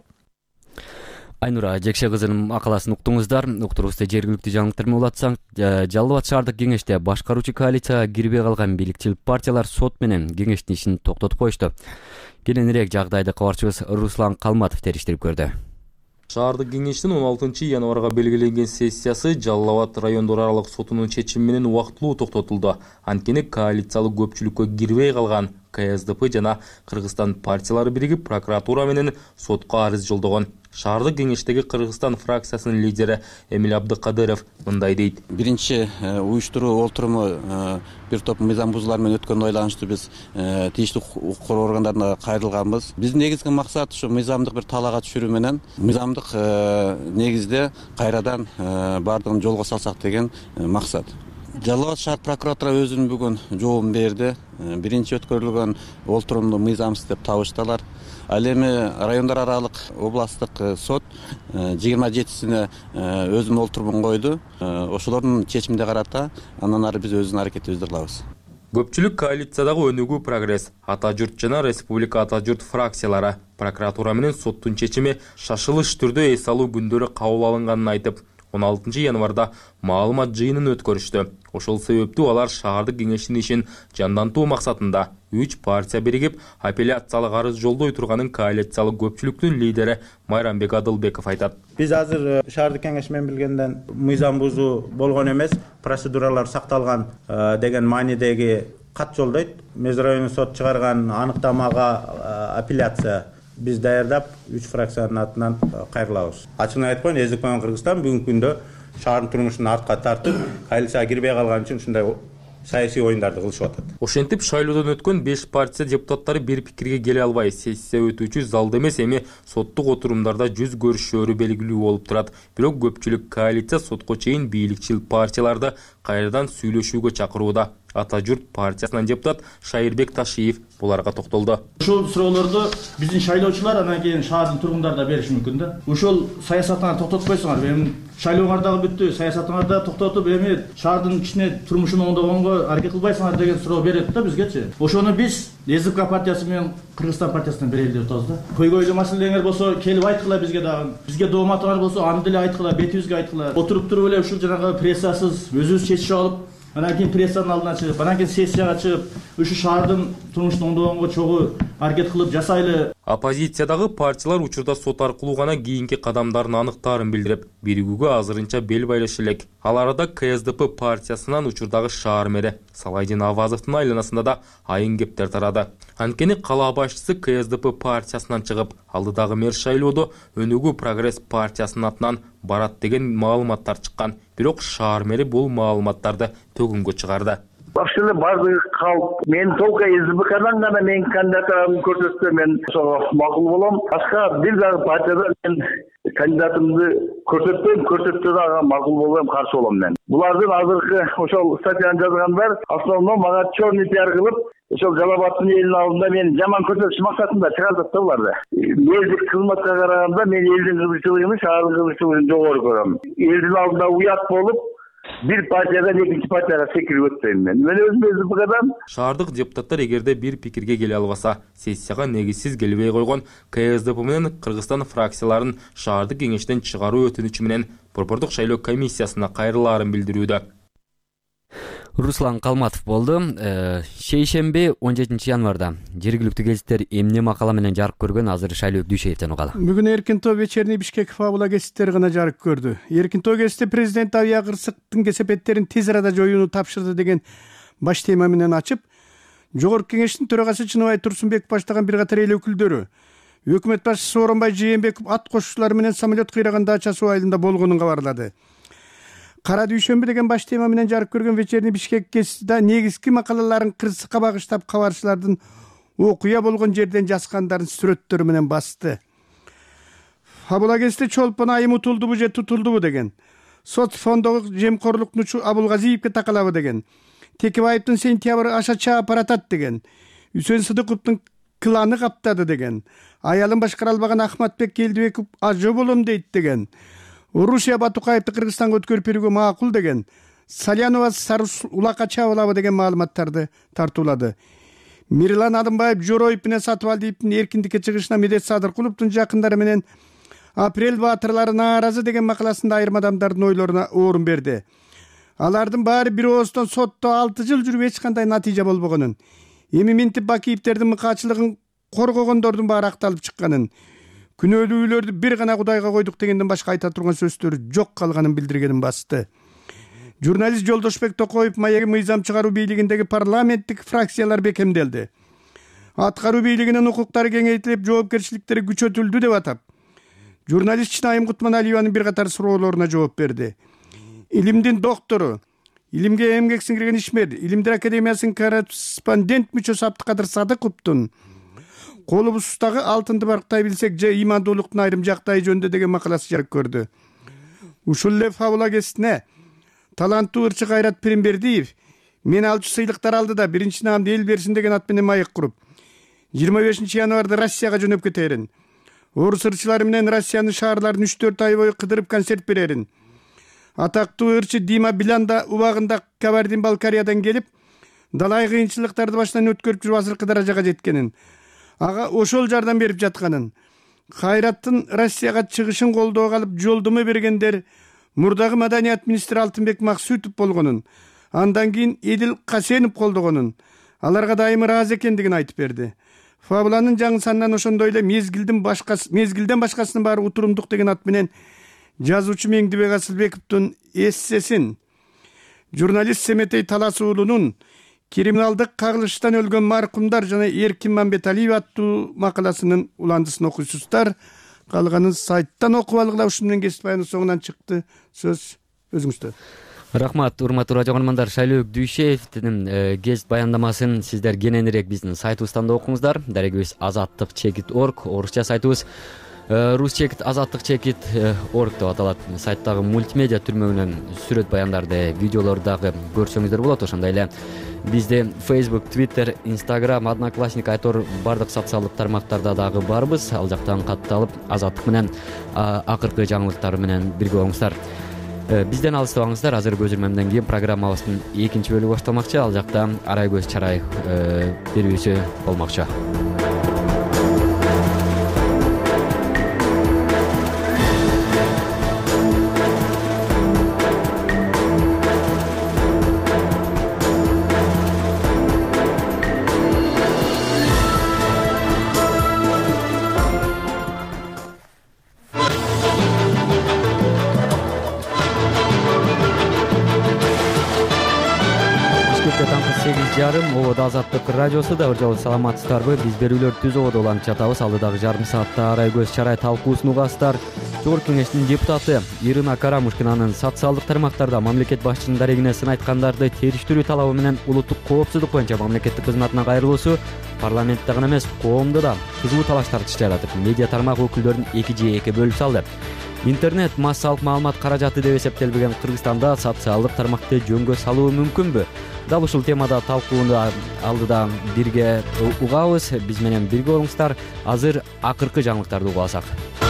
Айнура Жекше кызынын макаласын уктуңуздар. Уктурубузда жергиликтүү жаңылыктар менен улатсаң, Жалал Абад шаардык кеңеште башкаруучу коалицияга кирбей калган бийликчил партиялар сот менен кеңештин ишин токтотуп коюшту. Кененирээк жагдайды кабарчыбыз Руслан Калматов териштирип көрдү. Шаардык кеңештин 16 январга белгиленген сессиясы Жалал Абад райондор аралык сотунун чечими менен убактылуу токтотулду. Анткени коалициялык көпчүлүккө кирбей калган КСДП жана Кыргызстан партиялары биригип прокуратура менен сотко арыз жолдогон. Шаардык кеңештеги Кыргызстан фракциясынын лидери Эмил Абдыкадыров мындай дейт. Биринчи уюштуруу олтуруму бир топ мыйзам бузуулар менен өткөнүнө байланыштуу биз тийиштүү укук коргоо органдарына кайрылганбыз. Биздин негизги максат ушу мыйзамдык бир талаага түшүрүү менен мыйзамдык негизде кайрадан бардыгын жолго салсак деген максат. Жалал Абад шаар прокуратура өзүнүн бүгүн жообун берди. Биринчи өткөрүлгөн олтурумду мыйзамсыз деп табышталар. Ал эми райондар аралык областтык сот 27-сине өзүнүн олтурумун койду. Ошолордун чечимине карата андан ары биз өзүбүздүн аракетибизди кылабыз. Көпчүлүк коалициядагы Өнүгүү прогресс, Ата журт жана Республика Ата журт фракциялары прокуратура менен соттун чечими шашылыш түрдө эс алуу күндөрү кабыл алынганын айтып, 16 январда маалымат жыйынын өткөрүштү. Ошол себептүү алар шаардык кеңештин ишин жандантуу максатында 3 партия биригип апелляциялык арыз жолдой турганын коалициялык көпчүлүктүн лидери Майрамбек Адылбеков айтат. Биз азыр шаардык кеңеш менен билгенден мыйзам бузуу болгон эмес, процедуралар сакталган деген маанидеги кат жолдойт. Мезрайондук сот чыгарган аныктамага апелляция биз даярдап 3 фракциянын атынан кайрылабыз. Ачыгын айтканда, Эздик менен Кыргызстан бүгүнкү күндө шаардын турмушун артка тартып, коалицияга кирбей калган үчүн ушундай саясий оюндарды кылышып атат. Ошентип шайлоодон өткөн 5 партия депутаттары бир пикирге келе албай, сессия өтүүчү залда эмес, эми соттук отурумдарда жүз көрүшөөрү белгилүү болуп турат. Бирок көпчүлүк коалиция сотко чейин бийликчил партияларды кайрадан сүйлөшүүгө чакырууда. Ата журт партиясынан депутат Шайырбек Ташиев буларга токтолду. Ушул суроолорду биздин шайлоочулар анан кийин шаардын тургундары да бериши мүмкүн да. Ушул саясатына токтотпойсуңар, эми шайлооңар дагы бүттү, саясатыңар да токтотуп эми шаардын ичине турмушун оңдогонго аракет кылбайсыңар деген суроо берет да бизгечи. Ошону биз СДК партиясы менен Кыргызстан партиясынан берели деп атабыз да. Көйгөйлүү маселелериңер болсо келип айткыла бизге дагы. Бизге дооматыңар болсо аны деле айткыла, бетибизге айткыла. Отуруп туруп эле ушул жанагы прессасыз өзүбүз чечип алып, анан кийин прессанын алдына чыгып, анан кийин сессияга чыгып, ушу шаардын турмушун оңдогонго чогуу аракет кылып жасайлы. Оппозициядагы партиялар учурда сот аркылуу гана кийинки кадамдарын аныктаарын билдирип, биригүүгө азырынча бел байлашы элек. Ал арада КСДП партиясынан учурдагы шаар мэри Салайдин Авазовдун айланасында да айын кептер тарады. Анткени кала башчысы КСДП партиясынан чыгып, алдыдагы мэр шайлоодо Өнүгүү Прогресс партиясынын атынан барат деген маалыматтар чыккан. Бирок шаар мэри бул маалыматтарды төгүнгө чыгарды. Вообще баардыгы калп. Мен только СДКдан гана менин кандидатурамды көрсөтсө мен ошого макул болом. Башка бир дагы партияда мен кандидатымды көрсөтсө дагы макул болом, каршы болом мен. Булардын азыркы ошол статьяны жазгандар основном мага черный пиар кылып, ошол Жалал-Абадтын элинин алдында мен жаман көрсөтүш максатында чыгардык да буларды. Мэрдик кызматка караганда мен элдин кызыкчылыгын, шаардын кызыкчылыгын жогору көрөм. Элдин алдында уят болуп, бир партиядан экинчи партияга секирип өтпөйм мен. Мен өзүм СДКдан. Шаардык депутаттар эгерде бир пикирге келе албаса, сессияга негизсиз келбей койгон КСДП менен Кыргызстан фракцияларын шаардык кеңештен чыгаруу өтүнүчү менен Борбордук шайлоо комиссиясына кайрылаарын билдирүүдө. Руслан Калматов болду. Шейшемби 17 январда жергиликтүү гезиттер эмне макала менен жарык көргөн, азыр Шайлоо Дүйшеевден угалы. Бүгүн Эркинтоо вечерний Бишкек фабула гезиттери гана жарык көрдү. Эркинтоо гезити президент Авия Кырсыктын кесепеттерин тез арада жоюуну тапшырды деген баш тема менен ачып, Жогорку кеңештин төрагасы Чыныбай Турсунбек баштаган бир катар эл өкүлдөрү өкмөт башчысы Сооронбай Жээнбеков ат кошуучулар менен самолет кыйраган Дача суу айылында болгонун кабарлады. Кара дүйшөмбү деген баш тема менен жарык көргөн вечерний Бишкек гезитиде негизги макалаларын Кырсыкка багыштап кабарчылардын окуя болгон жерден жазгандарын сүрөттөрү менен басты. Фабула гезити чолпон айым утулдубу же тутулдубу деген, сот фондогу жемкорлукту Абулгазиевге такалабы деген, Текебаевдин сентябрь аша чаап баратат деген, Үсөн Сыдыковдун кланы каптады деген, аялын башкара албаган Ахматбек Келдибеков ажы болом дейт деген, Орусия Батукаевди Кыргызстанга өткөрүп берүүгө макул деген, Салянова Сарус улакка чабылабы деген маалыматтарды тартуулады. Мирлан Адымбаев Жороев менен Сатыбалдиевдин эркиндикке чыгышына Медет Садыркуловдун жакындары менен апрель баатырлары нааразы деген макаласында айрым адамдардын ойлоруна орун берди. Алардын баары бир ооздон сотто 6 жыл жүрүп эч кандай натыйжа болбогонун, эми Минтип Бакиевдердин мыкаачылыгын коргогондордун баары акталып чыкканын, күнөөлүүлөрдү бир гана Кудайга койдук дегенден башка айта турган сөздөрү жок калганын билдиргенин басты. Журналист Жолдошбек Токоев маеги мыйзам чыгаруу бийлигиндеги парламенттик фракциялар бекемделди. Аткаруу бийлигинин укуктары кеңейтилип, жоопкерчиликтери күчөтүлдү деп атап, журналист Чынайым Кутманалиеванын бир катар суроолоруна жооп берди. Илимдин доктору, илимге эмгек сиңирген ишмер, Илимдер академиясынын корреспондент мүчөсү Абдыкадыр Садыковдун колубуздагы алтынды барктай билсек же имандуулуктун айрым жактайы жөнүндө деген макаласы жарык көрдү. Ушул эле фабула гезитине таланттуу ырчы Кайрат Пиримбердиев мен алчу сыйлыктар алдыда биринчи наамды эл берсин деген ат менен маек куруп 25 январда Россияга жөнөп кетерин, орус ырчылары менен Россиянын шаарларын 3-4 ай бою кыдырып концерт берерин. Атактуу ырчы Дима Биланда убагында Кабардин-Балкариядан келип, далай кыйынчылыктарды башынан өткөрүп жүрүп азыркы даражага жеткенин, ага ошол жардам берип жатканын, Кайраттын Россияга чыгышын колдоого алып жолдомо бергендер мурдагы маданият министри Алтынбек Максутов болгонун, андан кийин Эдил Касенов колдогонун, аларга дайым ыраазы экендигин айтып берди. Фабуланын жаңы санынан ошондой эле мезгилден башкасынын баары утурумдук деген ат менен жазуучу Меңдибек Асылбековдун эссесин, журналист Семетей Талас уулунун криминалдык кагылыштан өлгөн маркумдар жана Эркин Мамбеталиев аттуу макаласынын уландысын окуйсуздар. Калганын сайттан окуп алгыла. Ушун менен кесип баяны соңунан чыкты. Сөз өзүңүздө. Рахмат, урматтуу радио көрөрмандар. Шайлоо Дүйшеевдин гезит баяндамасын сиздер кененирээк биздин сайтыбыздан да окуңуздар. Дарегибиз azattik.org, орусча сайтыбыз. Рус чекит азаттык чекит орг деп аталат. Сайттагы мультимедиа түрмөгүнөн сүрөт баяндарды, видеолорду дагы көрсөңүздөр болот. Ошондой эле бизде Facebook, Twitter, Instagram, Одноклассник айтор бардык социалдык тармактарда дагы барбыз. Ал жактан катталып азаттык менен акыркы жаңылыктар менен бирге болуңуздар. Бизден алыстабаңыздар. Азыр көзүрмөмдөн кийин программабыздын экинчи бөлүгү башталмакчы. Ал жакта арай көз чарай берүүсү болмокчу. Ободо Азаттык радиосу да жолу саламатсыздарбы? Биз берүүлөрдү түз ободо улантып жатабыз. Алдыдагы жарым саатта арай көз чарай талкуусун угасыздар. Жогорку кеңештин депутаты Ирина Карамушкинанын социалдык тармактарда мамлекет башчынын дарегине сын айткандарды териштирүү талабы менен улуттук коопсуздук боюнча мамлекеттик кызматына кайрылуусу парламентте гана эмес, коомдо да кызуу талаш тартыш жаратып, медиа тармак өкүлдөрүн эки же экиге бөлүп салды. Интернет массалык маалымат каражаты деп эсептелбеген Кыргызстанда социалдык тармакты жөнгө салуу мүмкүнбү? Дал ушул темада талкууну алдыда бирге угабыз. Биз менен бирге болуңуздар. Азыр акыркы жаңылыктарды угуп алсак.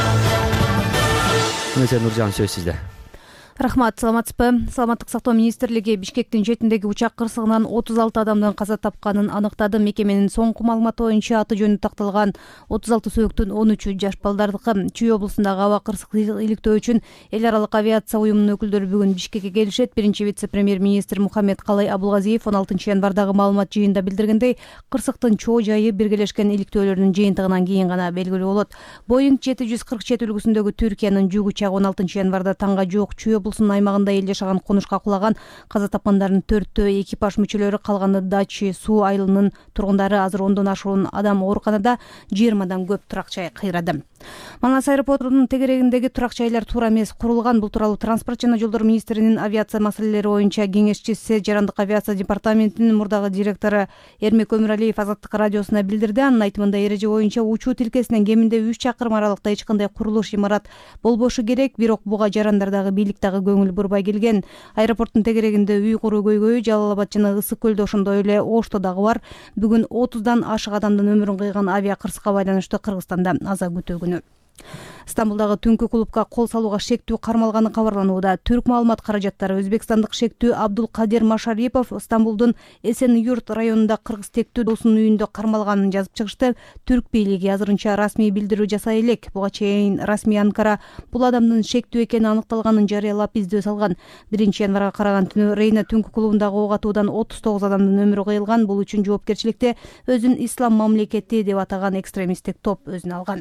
Нуржан, сөз сизде. Рахмат, саламатсызбы? Саламаттык сактоо министрлиги Бишкектин четиндеги учак кырсыгынан 36 адамдын каза тапканын аныктады. Мекеменин соңку маалыматы боюнча аты жөнү такталган 36 сөөктүн 13-ü жаш балдардыкы. Чүй облусундагы аба кырсык иликтөө үчүн эл аралык авиация уюмунун өкүлдөрү бүгүн Бишкекке келишет. Биринчи вице-премьер-министр Мухаммед Калай Абулгазиев 16 январдагы маалымат жыйынында билдиргендей, кырсыктын чоо жайы биргелешкен иликтөөлөрдүн жыйынтыгынан кийин гана белгилүү болот. Boeing 747 үлгүсүндөгү Түркиянын жүк учагы 16 январда таңга жок Чүй облусунун аймагында эл жашаган конушка кулаган. Каза тапкандардын 4-төө экипаж мүчөлөрү, калганы Дачи суу айылынын тургундары. Азыр 10дон ашуун адам ооруканада, 20 көп турак жай кыйрады. Манас аэропортунун тегерегиндеги турак жайлар туура эмес курулган. Бул тууралуу транспорт жана жолдор министринин авиация маселелери боюнча кеңешчиси, жарандык авиация департаментинин мурдагы директору Эрмек Өмүралиев Азаттык радиосуна билдирди. Анын айтымында эреже боюнча учуу тилкесинен кеминде 3 чакырым аралыкта эч кандай курулуш, имарат болбошу керек. Бирок буга жарандардагы бийлик дагы көңүл бурбай келген. Аэропорттун тегерегинде үй куруу көйгөйү, Жалал Абад жана Ысык көлдө ошондой эле Ошто дагы бар. Бүгүн 30дан ашык адамдын өмүрүн кыйган авиа кырсыкка байланыштуу Кыргызстанда аза күтүү күнү. Стамбулдагы түнкү клубка кол салууга шектүү кармалганы кабарланууда. Түрк маалымат каражаттары өзбекстандык шектүү Абдулкадир Машарипов Стамбулдун Эсен-Юрт районунда кыргыз тектүү досунун үйүндө кармалганын жазып чыгышты. Түрк бийлиги азырынча расмий билдирүү жасай элек. Буга чейин расмий Анкара бул адамдын шектүү экени аныкталганын жарыялап издөө салган. 1 январга караган түнү Рейна түнкү клубундагы ок атуудан 39 адамдын өмүрү кыйылган. Бул үчүн жоопкерчиликти өзүн ислам мамлекети деп атаган экстремисттик топ өзүнө алган.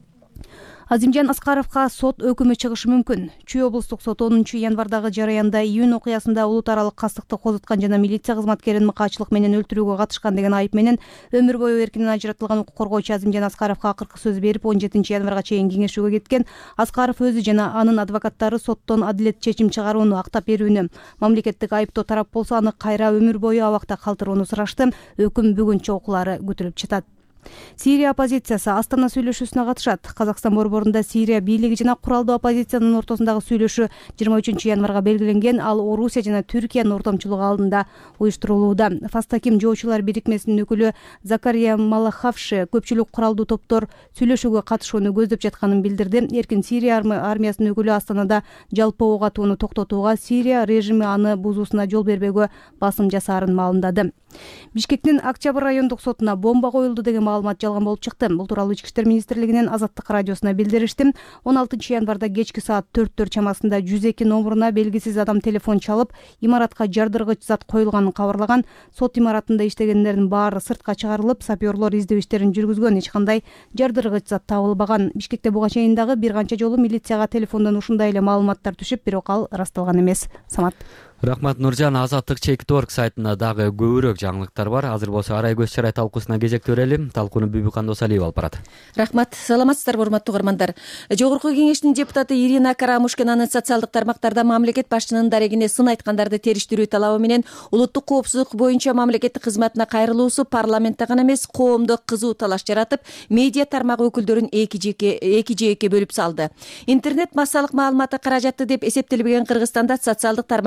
Азимжан Аскаровго сот өкүмү чыгышы мүмкүн. Чүй облустук сот 10 январдагы жараянда июнь окуясында улут аралык кастыкты козуткан жана милиция кызматкерин мыкаачылык менен өлтүрүүгө катышкан деген айып менен өмүр бою эркинен ажыратылган укук коргоочу Азимжан Аскаровго акыркы сөз берип 17 январга чейин кеңешүүгө кеткен. Аскаров өзү жана анын адвокаттары соттон адилет чечим чыгарууну актап берүүнү, мамлекеттик айыптоо тарап болсо аны кайра өмүр бою абакта калтырууну сурашты. Өкүм бүгүн чогулары күтүлүп жатат. Сирия оппозициясы Астана сүйлөшүүсүнө катышат. Казакстан борборунда Сирия бийлиги жана куралдуу оппозициянын ортосундагы сүйлөшүү 23 январга белгиленген. Ал Орусия жана Түркиянын ортомчулугу алдында уюштурулууда. Фастаким жоочулар бирикмесинин өкүлү Закария Малахавши көпчүлүк куралдуу топтор сүйлөшүүгө катышууну көздөп жатканын билдирди. Эркин Сирия армиясынын өкүлү Астанада жалпы ок атууну токтотууга, Сирия режими аны бузуусуна жол бербөөгө басым жасаарын маалымдады. Бишкектин Октябрь райондук сотуна бомба коюлду деген маалымат жалган болуп чыкты. Бул тууралуу Ички иштер министрлигинин Азаттык радиосуна билдиришти. 16 январда кечки саат 4 чамасында 102 номуруна белгисиз адам телефон чалып, имаратка жардыргыч зат коюлганын кабарлаган. Сот имаратында иштегендердин баары сыртка чыгарылып, сапёрлор издөө иштерин жүргүзгөн. Эч кандай жардыргыч зат табылбаган. Бишкекте буга чейин дагы бир канча жолу милицияга телефондон ушундай эле маалыматтар түшүп, бирок ал ырасталган эмес. Самат. Рахмат, Нуржан. Азаттык Чекторг сайтында дагы көбүрөөк жаңылыктар бар. Азыр болсо арай көз чарай талкуусуна кезек берели. Талкууну Бүбүкан Досалиева алып барат. Рахмат. Саламатсыздарбы, урматтуу угармандар. Жогорку кеңештин депутаты Ирина Карамушкинанын социалдык тармактарда мамлекет башчынын дарегине сын айткандарды териштирүү талабы менен улуттук коопсуздук боюнча мамлекеттик кызматына кайрылуусу парламентте гана эмес, коомдо кызуу талаш жаратып, медиа тармак өкүлдөрүн эки же эки бөлүп салды. Интернет массалык маалыматы каражаты деп эсептелбеген Кыргызстанда социалдык тармакты жөнгө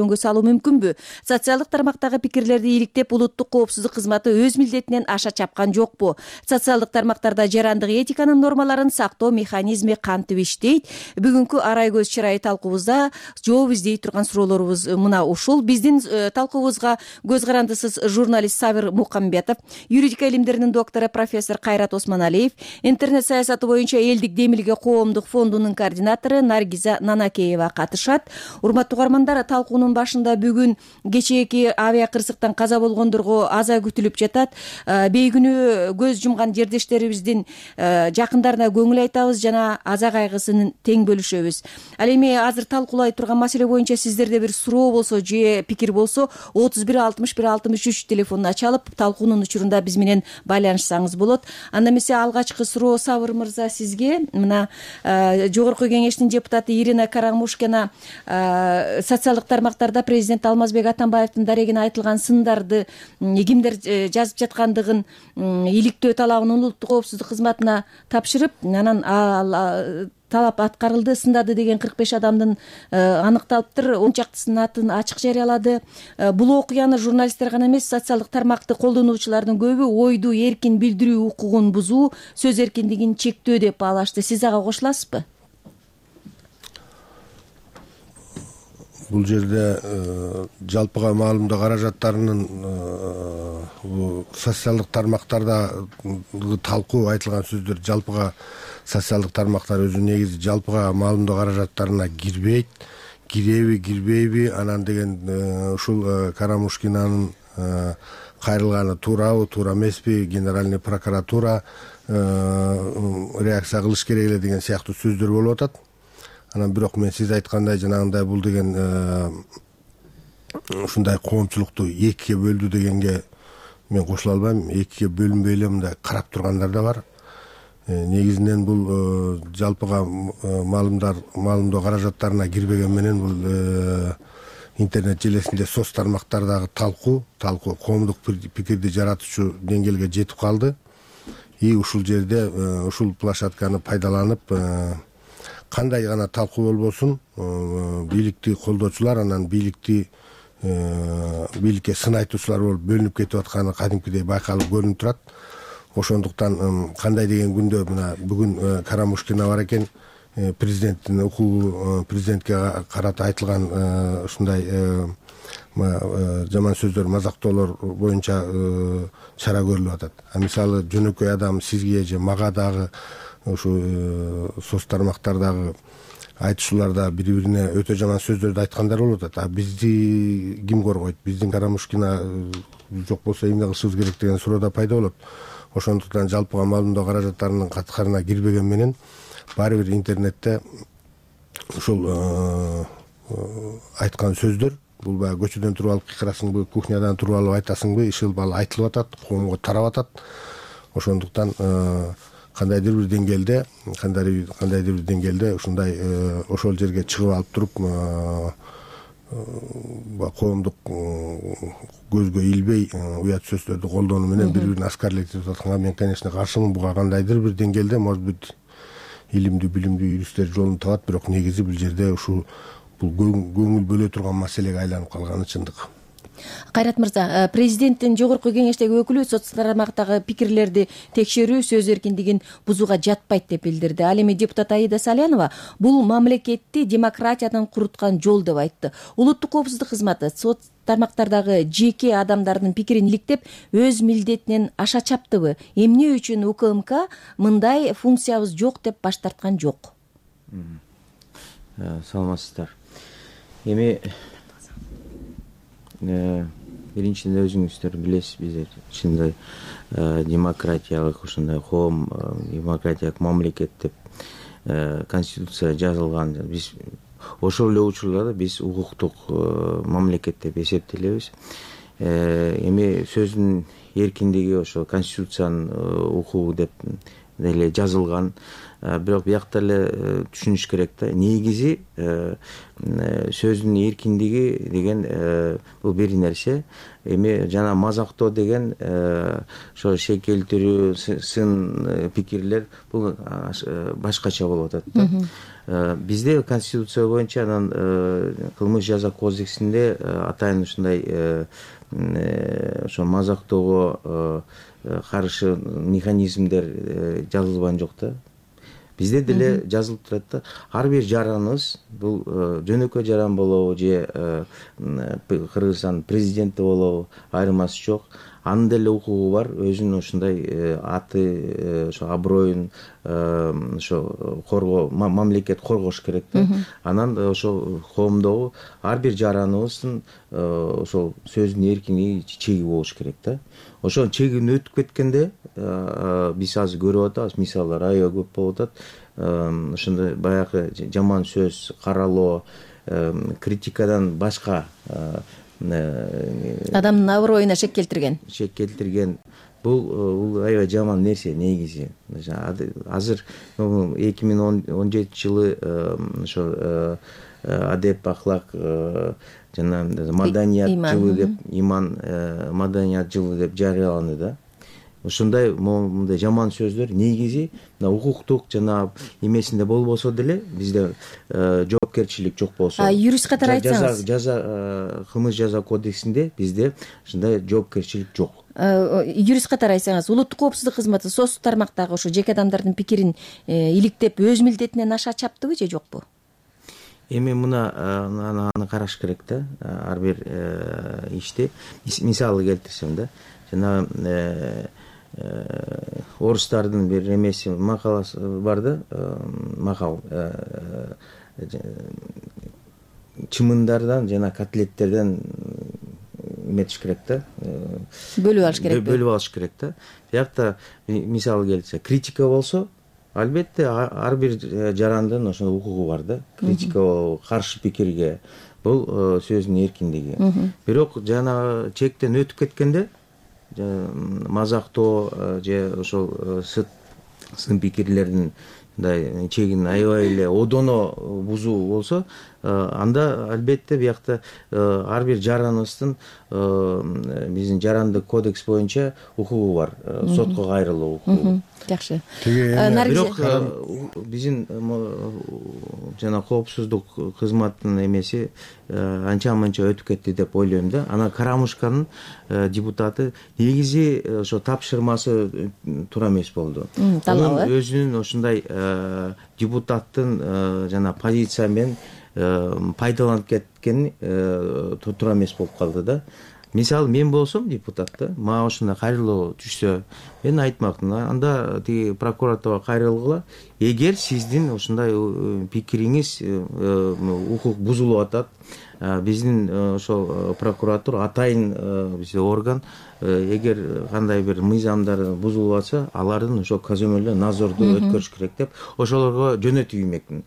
көзөмөлгө салуу мүмкүнбү? Социалдык тармактагы пикирлерди иликтеп, улуттук коопсуздук кызматы өз милдетинен аша чапкан жокпу? Социалдык тармактарда жарандык этиканын нормаларын сактоо механизми кантип иштейт? Бүгүнкү арай көз чырайы талкуубузда жооп издей турган суроолорубуз мына ушул. Биздин талкуубузга көз карандысыз журналист Сабир Мукамбетов, юридика илимдеринин доктору профессор Кайрат Осмоналиев, интернет саясаты боюнча элдик демилге коомдук фондунун координатору Наргиза Нанакеева катышат. Урматтуу угармандар, талкуунун башында бүгүн кечээки авиа кырсыктан каза болгондорго аза күтүлүп жатат. Бейгүнү көз жумган жердештерибиздин жакындарына көңүл айтабыз жана аза кайгысын тең бөлүшөбүз. Ал эми азыр талкуулай турган маселе боюнча сиздерде бир суроо болсо же пикир болсо 31 61 63 телефонуна чалып талкуунун учурунда биз менен байланышсаңыз болот. Анда эмесе алгачкы суроо Сабыр мырза сизге. Мына жогорку кеңештин депутаты Ирина Карамушкина социалдык тармактарда президент Алмазбек Атамбаевдин дарегине айтылган сындарды кимдер жазып жаткандыгын иликтөө талабын улуттук коопсуздук кызматына тапшырып, анан талап аткарылды, сындады деген 45 адамдын аныкталыптыр. 10 чактысынын атын ачык жарыялады. Бул окуяны журналисттер гана эмес, социалдык тармакты колдонуучулардын көбү ойду эркин билдирүү укугун бузуу, сөз эркиндигин чектөө деп баалашты. Сиз ага кошуласызбы? Бул жерде жалпыга маалымдоо каражаттарынын социалдык тармактарда талкуу айтылган сөздөр жалпыга социалдык тармактар өзү негизи жалпыга маалымдоо каражаттарына кирбейт, кирбейби, анан деген ушул Карамушкинанын кайрылганы туурабы, туура эмеспи, генеральный прокуратура реакция кылыш керек эле деген сыяктуу сөздөр болуп атат. Анан бирок мен сиз айткандай жанагындай бул деген ушундай коомчулукту экиге бөлдү дегенге мен кошула албайм. Экиге бөлүнбөй эле мындай карап тургандар да бар. Негизинен бул жалпыга маалымдоо каражаттарына кирбеген менен бул интернет желесинде соц тармактардагы талкуу коомдук пикирди жаратуучу деңгээлге жетип калды. И ушул жерде ушул площадканы пайдаланып кандай гана талкуу болбосун бийликти колдоочулар анан бийликке сын айтуучулар болуп бөлүнүп кетип атканы кадимкидей байкалып көрүнүп турат. Ошондуктан кандай деген күндө мына бүгүн Карамушкина бар экен, президенттин укугу, президентке карата айтылган ушундай жаман сөздөр, мазактоолор боюнча чара көрүлүп атат. Мисалы жөнөкөй адам сизге же мага дагы ушу соц тармактардагы айтышууларда бири-бирине өтө жаман сөздөрдү айткандар болуп атат. Бизди ким коргойт? Биздин Карамушкина жок болсо эмне кылышыбыз керек деген суроо да пайда болот. Ошондуктан жалпыга маалымдоо каражаттарынын катарына кирбеген менен баары бир интернетте ушул айткан сөздөр, бул баягы көчөдөн туруп алып кыйкырасыңбы, кухнядан туруп алып айтасыңбы, ишыл бал айтылып атат, коомго тарап атат. Ошондуктан кандайдыр бир деңгээлде ушундай ошол жерге чыгып алып туруп коомдук көзгө илбей уят сөздөрдү колдонуу менен бири-бирин аскарлетип атканга мен, конечно, каршымын. Буга кандайдыр бир деңгээлде, может быть, илимдүү, билимдүү юристтер жолун табат, бирок негизи бул жерде ушул бул көңүл бөлө турган маселеге айланып калганы чындык. Кайрат мырза, президенттин жогорку кеңештеги өкүлү соц тармактагы пикирлерди текшерүү сөз эркиндигин бузууга жатпайт деп билдирди. Ал эми депутат Аида Салянова бул мамлекетти демократиядан куруткан жол деп айтты. Улуттук коопсуздук кызматы соц тармактардагы жеке адамдардын пикирин иликтеп өз милдетинен аша чаптыбы? Эмне үчүн УКМК мындай функциябыз жок деп баш тарткан жок? Саламатсыздар. Эми биринчиден өзүңүздөр билесиз, биз ушундай демократиялык, ушундай коом, демократиялык мамлекет деп конституция жазылган. Биз ошол эле учурларда биз укуктук мамлекет деп эсептелебиз. Эми сөздүн эркиндиги ошо конституциянын укугу деп деле жазылган. Бирок биякта эле түшүнүш керек да, негизи сөздүн эркиндиги деген бул бир нерсе. Эми жана мазактоо деген ошо шек келтирүү, сын пикирлер бул башкача болуп атат да. Бизде конституция боюнча анан кылмыш жаза кодексинде атайын ушундай ошо мазактоого каршы механизмдер жазылган жок да. Бизде деле жазылып турат да, ар бир жараныбыз, бул жөнөкөй жаран болобу же Кыргызстан президенти болобу, айырмасы жок. Анын деле укугу бар, өзүнүн ушундай аты, ошо аброюн ошо коргоо, мамлекет коргош керек да. Анан ошо коомдогу ар бир жараныбыздын ошол сөздүн эркиндиги чеги болуш керек да. Ошо чегин өтүп кеткенде биз азыр көрүп атабыз, мисалдар аябай көп болуп атат. Ошондой баягы жаман сөз, каралоо, критикадан башка адамдын аброюна шек келтирген. Бул аябай жаман нерсе негизи. Азыр 2017 жылы ошо адеп, ахлак жана маданият жылы деп, иман маданият жылы деп жарыяланды да. Ушундай мындай жаман сөздөр негизи укуктук жана эмесинде болбосо деле бизде жоопкерчилик жок болсо. Юрист катары айтсаңыз. Кылмыш жаза кодексинде бизде ушундай жоопкерчилик жок. Юрист катары айтсаңыз, улуттук коопсуздук кызматы соц тармактагы ошо жеке адамдардын пикирин иликтеп өз милдетинен аша чаптыбы же жокпу? Эми аны караш керек да, ар бир ишти. Мисалы келтирсем да, жана орустардын бир эмеси, макаласы бар да, макал чымындардан жана котлеттерден эметиш керек да, бөлүп алыш керек да. Биякта мисалы келтирсе, критика болсо, албетте ар бир жарандын ошондой укугу бар да, критика, каршы пикирге. Бул сөздүн эркиндиги. Бирок жана чектен өтүп кеткенде, мазактоо же ошол сын пикирлердин чегин аябай эле одоно бузуу болсо, анда албетте биякта ар бир жараныбыздын биздин жарандык кодекс боюнча укугу бар, сотко кайрылуу укугу. Жакшы. Бирок биздин жана коопсуздук кызматтын эмеси анча-мынча өтүп кетти деп ойлойм да. Анан Карамушканын депутаты негизи ошо тапшырмасы туура эмес болду. Анын өзүнүн ошондой депутаттын жана позиция менен пайдаланып кеткен туура эмес болуп калды да. Мисалы мен болсом депутат да, мага ошондой кайрылуу түшсө, мен айтмакмын, анда тиги прокуратурага кайрылгыла. Эгер сиздин ошондой пикириңиз укук бузулуп атат, биздин ошол прокуратура атайын бизде орган, эгер кандай бир мыйзамдар бузулуп атса, алардын ошо көзөмөлдөө назорду өткөрүш керек деп ошолорго жөнөтүү иймекмин.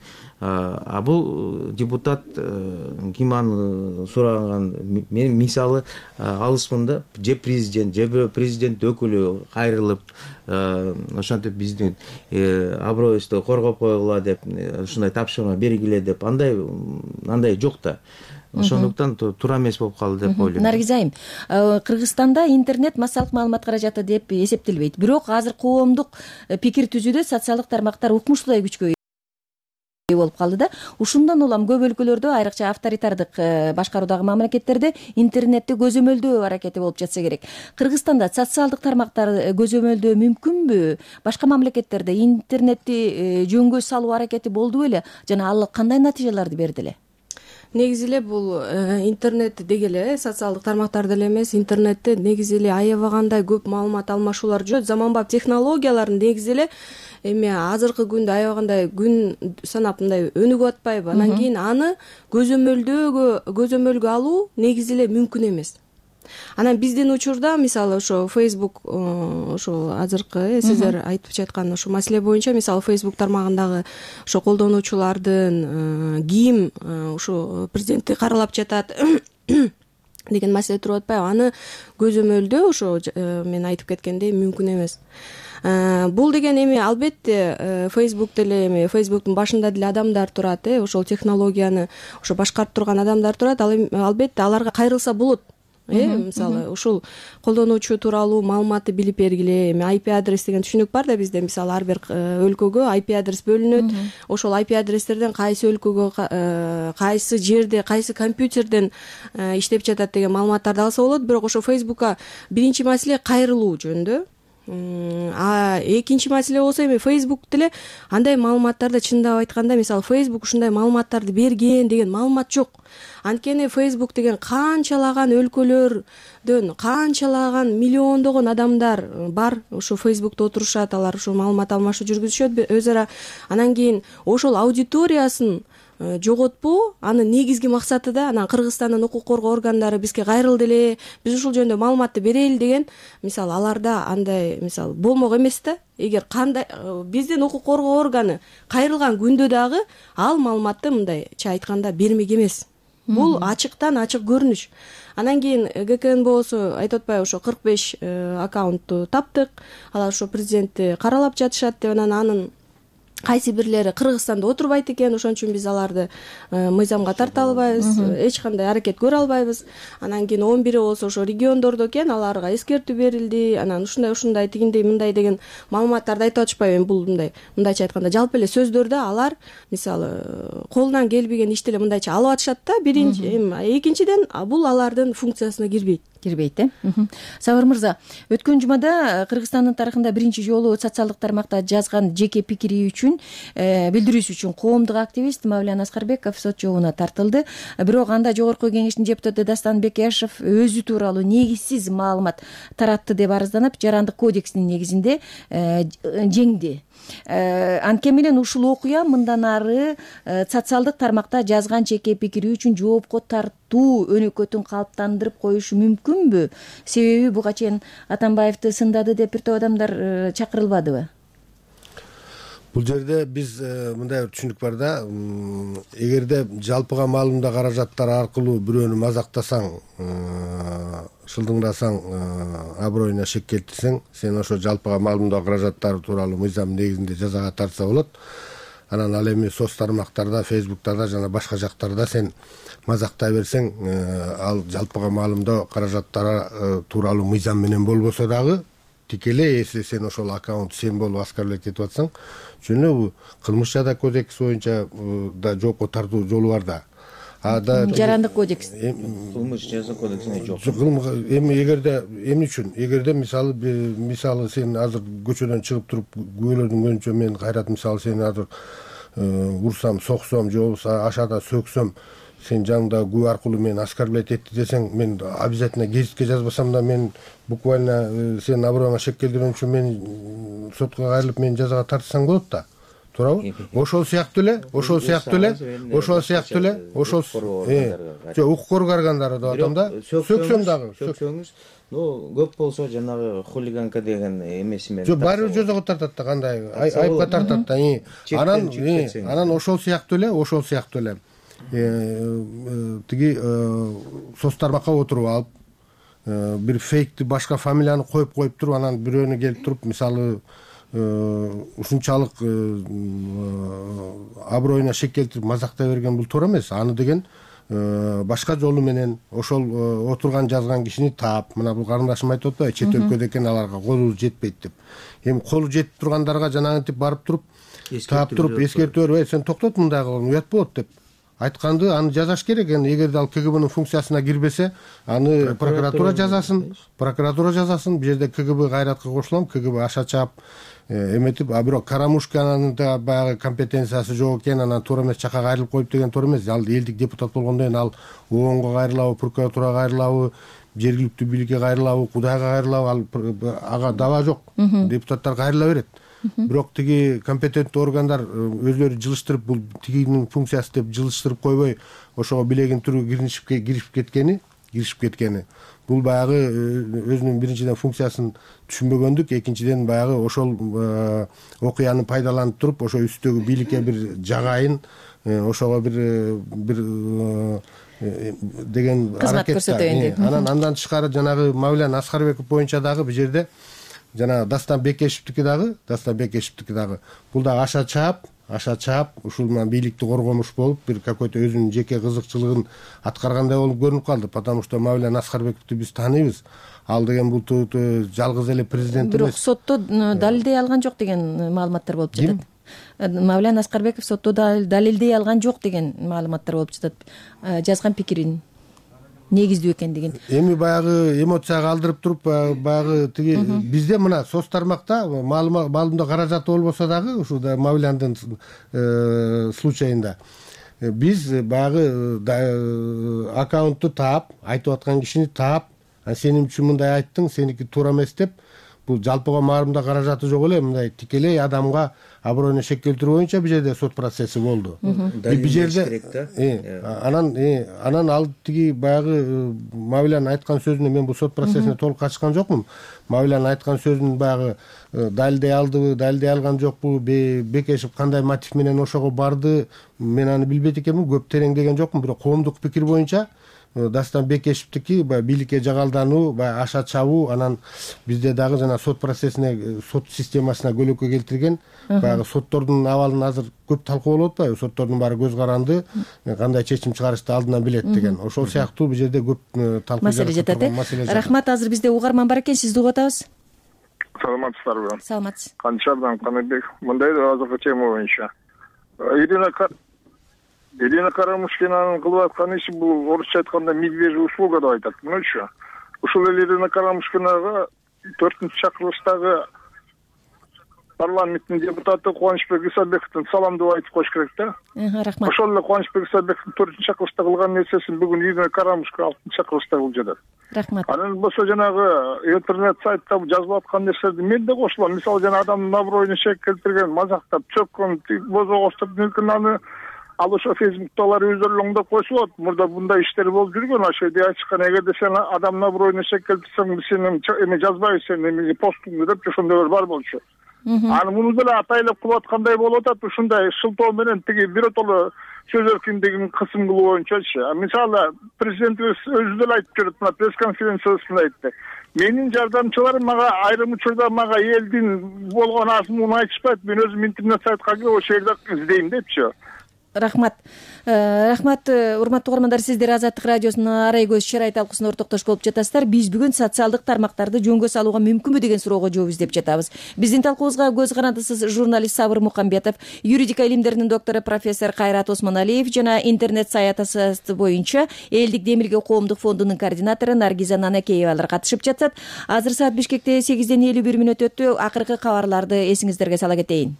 Бул депутат ким аны сураган, мен мисалы алысмын да, же президент, же бирөө президент өкүлү кайрылып ошентип биздин аброюбузду коргоп койгула деп, ушундай тапшырма бергиле деп, андай жок да. Ошондуктан туура эмес болуп калды деп ойлойм. Наргиза айым, Кыргызстанда интернет массалык маалымат каражаты деп эсептелбейт. Бирок азыр коомдук пикир түзүүдө социалдык тармактар укмуштуудай күчкө болуп калды да. Ушундан улам көп өлкөлөрдө, айрыкча авторитардык башкаруудагы мамлекеттерде интернетти көзөмөлдөө аракети болуп жатса керек. Кыргызстанда социалдык тармактар көзөмөлдөө мүмкүнбү? Башка мамлекеттерде интернетти жөнгө салуу аракети болду беле? Жана ал кандай натыйжаларды берди эле? Негизи эле бул интернет деги эле социалдык тармактар деле эмес, интернетте негизи эле аябагандай көп маалымат алмашуулар жүрөт. Заманбап технологиялардын негизи эле эми азыркы күндө аябагандай күн санап мындай өнүгүп атпайбы? Анан кийин аны көзөмөлгө алуу негизи эле мүмкүн эмес. Анан биздин учурда мисалы ошо Facebook, ошо азыркы сиздер айтып жаткан ошо маселе боюнча, мисалы Facebook тармагындагы ошо колдонуучулардын ким ошо президентти каралап жатат деген маселе туруп атпайбы? Аны көзөмөлдөө ошо мен айтып кеткендей мүмкүн эмес. бул деген эми албетте фейсбук деле эми фейсбуктун башында деле адамдар турат, ошол технологияны ошо башкарып турган адамдар турат. Ал албетте аларга кайрылса болот. Мисалы ушул колдонуучу тууралуу маалыматты билип бергиле. Эми IP адрес деген түшүнүк бар да бизде. Мисалы ар бир өлкөгө IP адрес бөлүнөт. Ошол IP адрестерден кайсы өлкөгө, кайсы жерде, кайсы компьютерден иштеп жатат деген маалыматтарды алса болот. Бирок ошо Фейсбукка биринчи маселе кайрылуу жөнүндө. Экинчи маселе болсо эми Фейсбук деле андай маалыматтарды чындап айтканда, мисалы Фейсбук ушундай маалыматтарды берген деген маалымат жок. Анткени Фейсбук деген канчалаган өлкөлөрдөн канчалаган миллиондогон адамдар бар, ошо Фейсбукта отурушат, алар ошо маалымат алмашуу жүргүзүшөт өз ара. Анан кийин ошол аудиториясын жоготпоо анын негизги максаты да анан Кыргызстандын укук коргоо органдары бизге кайрылды эле, биз ушул жөнүндө маалыматты берели деген, мисалы аларда андай мисалы болмок эмес да. Эгер кандай биздин укук коргоо органы кайрылган күндө дагы ал маалыматты мындайча айтканда бермек эмес. Бул ачыктан ачык көрүнүш. Анан кийин ГКН болсо айтып атпайбы, ошо 45 аккаунтту таптык. Алар ошо президентти каралап жатышат деп, анан кайсы бирлери Кыргызстанда отурбайт экен, ошон үчүн биз аларды мыйзамга тарта албайбыз, эч кандай аракет көрө албайбыз. Анан кийин 11 болсо ошо региондордо экен, аларга эскертүү берилди. Анан ушундай тигиндей мындай деген маалыматтарды айтып атышпайбы. Бул мындайча айтканда жалпы эле сөздөрдө алар мисалы колунан келбеген ишти эле мындайча алып атышат да. Биринчи, экинчиден бул алардын функциясына кирбейт. Сабыр мырза, өткөн жумада Кыргызстандын тарыхында биринчи жолу социалдык тармакта жазган жеке пикири үчүн билдирүүсү үчүн коомдук активист Мавлян Аскарбеков сот жообуна тартылды. Бирок анда жогорку кеңештин депутаты Дастан Бекешев өзү тууралуу негизсиз маалымат таратты деп арызданып, жарандык кодексинин негизинде жеңди. Анткени менен ушул окуя мындан ары социалдык тармакта жазган жеке пикири үчүн жоопко тартуу өнөкөтүн калыптандырып коюшу мүмкүнбү? Себеби буга чейин Атамбаевди сындады деп бир топ адамдар чакырылбадыбы? Бул жерде биз мындай бир түшүнүк бар да, эгерде жалпыга маалымда каражаттар аркылуу бирөөнү мазактасаң, шылдыңдасаң, аброюна шек келтирсең, сен ошо жалпыга маалымдоо каражаттары тууралуу мыйзам негизинде жазага тартса болот. Анан ал эми соц тармактарда, Фейсбуктарда жана башка жактарда сен мазактай берсең, ал жалпыга маалымдоо каражаттары тууралуу мыйзам менен болбосо дагы тикелей эси сен ошол аккаунт сен болуп оскорблять этип атсаң, жөнү кылмыш жада кодекси боюнча да жоопко тартуу жолу бар да. Жарандык кодекс. Кылмыш жаза кодексинде жок. Эми эгерде эмне үчүн? Эгерде мисалы сен азыр көчөдөн чыгып туруп күбөлөрдүн көзүнчө мен кайрат мисалы сени азыр урсам, соксом, же болбосо ашада сөксөм, сен жаныңдагы күбө аркылуу мени оскорблять этти десең, мен обязательно гезитке жазбасам да мен буквально сенин аброюңа шек келтирген үчүн мени сотко кайрылып мени жазага тартсаң болот да. Туурабы? Ошол сыяктуу эле жок, укук коргоо органдары деп атам да. Сөксөм дагы. Сөксөңүз, көп болсо жанагы хулиганка деген эмеси менен. Жок, баары бир жозого тартат да, кандай айыпка тартат да. Анан ошол сыяктуу эле. Тиги соц тармакка отуруп алып, бир фейкти башка фамилияны коюп туруп, анан бирөөнү келип туруп, мисалы ушунчалык аброюна шек келтирип мазактай берген бул туура эмес. Аны деген башка жолу менен ошол отурган жазган кишини таап, мына бул карындашым айтып атпайбы, чет өлкөдө экен, аларга колу жетпейт деп. Эми колу жетип тургандарга жанагынтип барып туруп, таап туруп эскертүү берип, сен токтот, мындай кылган уят болот деп айтканды, аны жазаш керек. Эгерде ал КГБнын функциясына кирбесе, аны прокуратура жазасын. Бул жерде КГБ кайратка кошулам, КГБ аша чаап эметип, бирок Карамушканын да баягы компетенциясы жок экен, анан туура эмес жакка кайрылып коюп деген туура эмес. Ал элдик депутат болгондон кийин ал ООНго кайрылабы, прокуратурага кайрылабы, жергиликтүү бийликке кайрылабы, Кудайга кайрылабы, ал ага даба жок. Депутаттар кайрыла берет. Бирок тиги компетенттүү органдар өзлөрү жылыштырып, бул тигинин функциясы деп жылыштырып койбой, ошого билегин түрү киришип кеткени. Бул баягы өзүнүн биринчиден функциясын түшүнбөгөндүк, экинчиден баягы ошол окуяны пайдаланып туруп, ошо үстөгү бийликке бир жагайын, ошого бир деген аракет көрсөтөйүн деп. Анан андан тышкары жанагы Мавлян Аскарбеков боюнча дагы бул жерде жанагы Дастан Бекешевдики дагы бул дагы аша чаап ушул менен бийликти коргомуш болуп бир какой-то өзүнүн жеке кызыкчылыгын аткаргандай болуп көрүнүп калды, потому что Мавлян Аскарбековду биз тааныйбыз. Ал деген бул жалгыз эле президент эмес. Бирок сотто далилдей алган жок деген маалыматтар болуп жатат. Мавлян Аскарбеков сотто далилдей алган жок деген маалыматтар болуп жатат. Жазган пикирин негиздүү экендигин. Эми баягы эмоцияга алдырып туруп, баягы тиги бизде мына соц тармакта маалымда каражаты болбосо дагы ушул Мавляндын случайында биз баягы аккаунтту таап, айтып аткан кишини таап, сенин үчүн мындай айттың, сеники туура эмес деп, бул жалпыга маалымда каражаты жок эле, мындай тикелей адамга аброюна шек келтирүү боюнча бул жерде сот процесси болду. Бул жерде анан ал тиги баягы Мавлян айткан сөзүнө мен бул сот процессине толук катышкан жокмун. Мавлян айткан сөзүн баягы далилдей алдыбы, далилдей алган жокпу, Бекешев кандай мотив менен ошого барды, мен аны билбейт экенмин, көп тереңдеген жокмун, бирок коомдук пикир боюнча Дастан Бекешевдики бийликке жагалдануу, аша чабуу, анан бизде дагы жана сот процессине, сот системасына көлөкө келтирген, баягы соттордун абалын азыр көп талкуу болуп атпайбы, соттордун баары көз каранды, кандай чечим чыгарышты алдынан билет деген. Ошол сыяктуу бул жерде көп талкуу маселе жатат. Рахмат, азыр бизде угарман бар экен, сизди угуп атабыз. Саламатсыздарбы? Саламатсыз. Канчардан Каныбек. Мындай азыркы тема боюнча Ирина Карамушкинанын кылып аткан иши бул орусча айтканда медвежья услуга деп айтат. Мынча ушул эле Ирина Карамушкинага 4-чакырылыштагы парламенттин депутаты Кубанычбек Исабековдун салам деп айтып коюш керек да. Рахмат. Ошол эле Кубанычбек Исабековдун 4-чакырылышта кылган нерсесин бүгүн Ирина Карамушкина 6-чакырылышта кылып жатат. Рахмат. Анан болсо жанагы интернет сайтта жазып аткан нерселерди мен да кошулам. Мисалы жана адамдын аброюна шек келтирген, мазактап, чөккөн, бозогоштоп мүмкүн аны ал ошо Фейсбуктагылар өздөрү оңдоп койсо болот. Мурда мындай иштер болуп жүргөн, ошо жерде айтышкан, эгерде сен адамдын аброюна шек келтирсең, сен эми жазбайбыз сен эми постуңду деп ошондойлор бар болчу. Аны муну деле атайлап кылып аткандай болуп атат, ушундай шылтоо менен тиги биротоло сөз эркиндигин кысым кылуу боюнчачы. Мисалы президентибиз өзү деле айтып жүрөт, мына пресс-конференциясында айтты. Менин жардамчыларым мага айрым учурда мага элдин болгон азмуун айтышпайт, мен өзүм интернет сайтка кирип ошол жерде издейм депчи. Рахмат. Рахмат, урматтуу угармандар, сиздер Азаттык радиосунун арай көз чарай талкуусуна ортоктош болуп жатасыздар. Биз бүгүн социалдык тармактарды жөнгө салууга мүмкүнбү деген суроого жооп издеп жатабыз. Биздин талкуубузга көз карандысыз журналист Сабыр Мукамбетов, юридика илимдеринин доктору профессор Кайрат Осмоналиев жана интернет саясаты боюнча Элдик Демилге коомдук фондунун координатору Наргиза Нанакеевалар катышып жатат. Азыр саат Бишкекте 8:51 өттү. Акыркы кабарларды эсиңиздерге сала кетейин.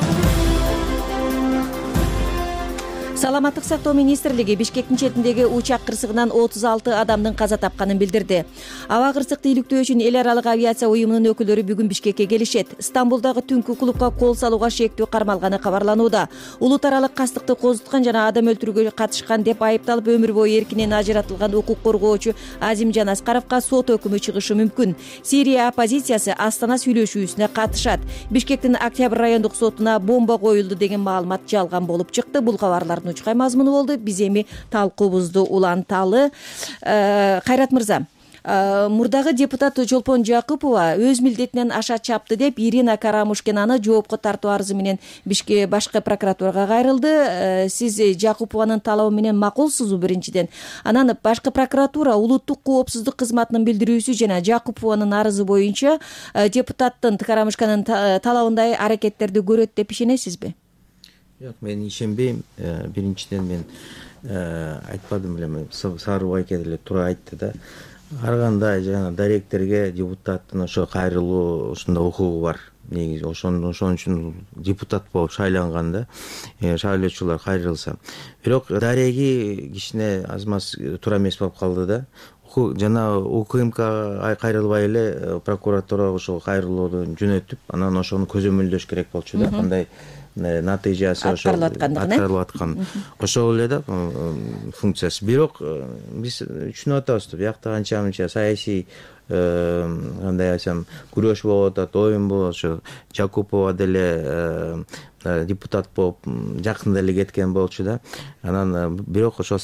Саламаттык сактоо министрлиги Бишкектин четиндеги учак кырсыгынан 36 адамдын каза тапканын билдирди. Аба кырсыкты иликтөө үчүн эл аралык авиация уюмунун өкүлдөрү бүгүн Бишкекке келишет. Стамбулдагы түнкү клубка кол салууга шектүү кармалганы кабарланууда. Улут аралык кастыкты козуткан жана адам өлтүрүүгө катышкан деп айыпталып өмүр бою эркинен ажыратылган укук коргоочу Азимжан Аскаровго сот өкүмү чыгышы мүмкүн. Сирия оппозициясы Астана сүйлөшүүсүнө катышат. Бишкектин Октябрь райондук сотуна бомба коюлду деген маалымат жалган болуп чыкты. Бул кабарлардын учкай мазмуну болду. Биз эми талкуубузду уланталы. Кайрат мырза, мурдагы депутат Жолпон Жакупова өз милдетинен аша чапты деп Ирина Карамушкинаны жоопко тартуу арызы менен башкы прокуратурага кайрылды. Сиз Жакупованын талабы менен макулсузбу биринчиден? Анан башкы прокуратура улуттук коопсуздук кызматынын билдирүүсү жана Жакупованын арызы боюнча депутаттын Карамушкинанын талабындай аракеттерди көрөт деп ишенесизби? Жок, мен ишенбейм. Биринчиден мен айтпадым эле, Сарыбай деле туура айтты да. Ар кандай жана даректерге депутаттын ошо кайрылуу ушундай укугу бар. Негизи ошон үчүн депутат болуп шайланган да. Шайлоочулар кайрылса. Бирок дареги кичине азмаз туура эмес болуп калды да. Жана УКМК кайрылбай эле прокуратура ошо кайрылууну жөнөтүп, анан ошону көзөмөлдөш керек болчу да. Кандай натыйжасы ошо аткарылып аткан ошол эле да функциясы. Бирок биз түшүнүп атабыз, биякта анча мынча саясий кандай айтсам күрөш болуп атат, оюн болуп, ошо Жакупова деле депутат болуп жакында эле кеткен болчу да. Анан бирок ошо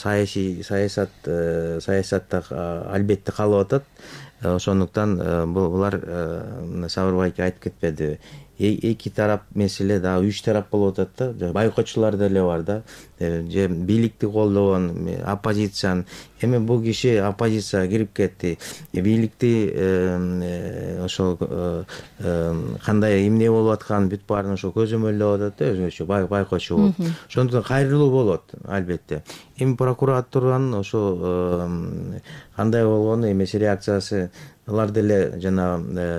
саясатта албетте калып атат. Ошондуктан булар Сабырбай айтып кетпеди. Эки тарап меселе дагы 3 тарап болуп атат да. Байкоочулар деле бар да. Же бийликти колдогон оппозициянын. Эми бул киши оппозицияга кирип кетти. Бийликти ошол кандай эмне болуп атканын бүт баарын ошо көзөмөлдөп атат да, өзгөчө байкоочу болуп. Ошондуктан кайрылуу болот албетте. Эми прокуратуранын ошо кандай болгону эмес реакциясы, алар деле жана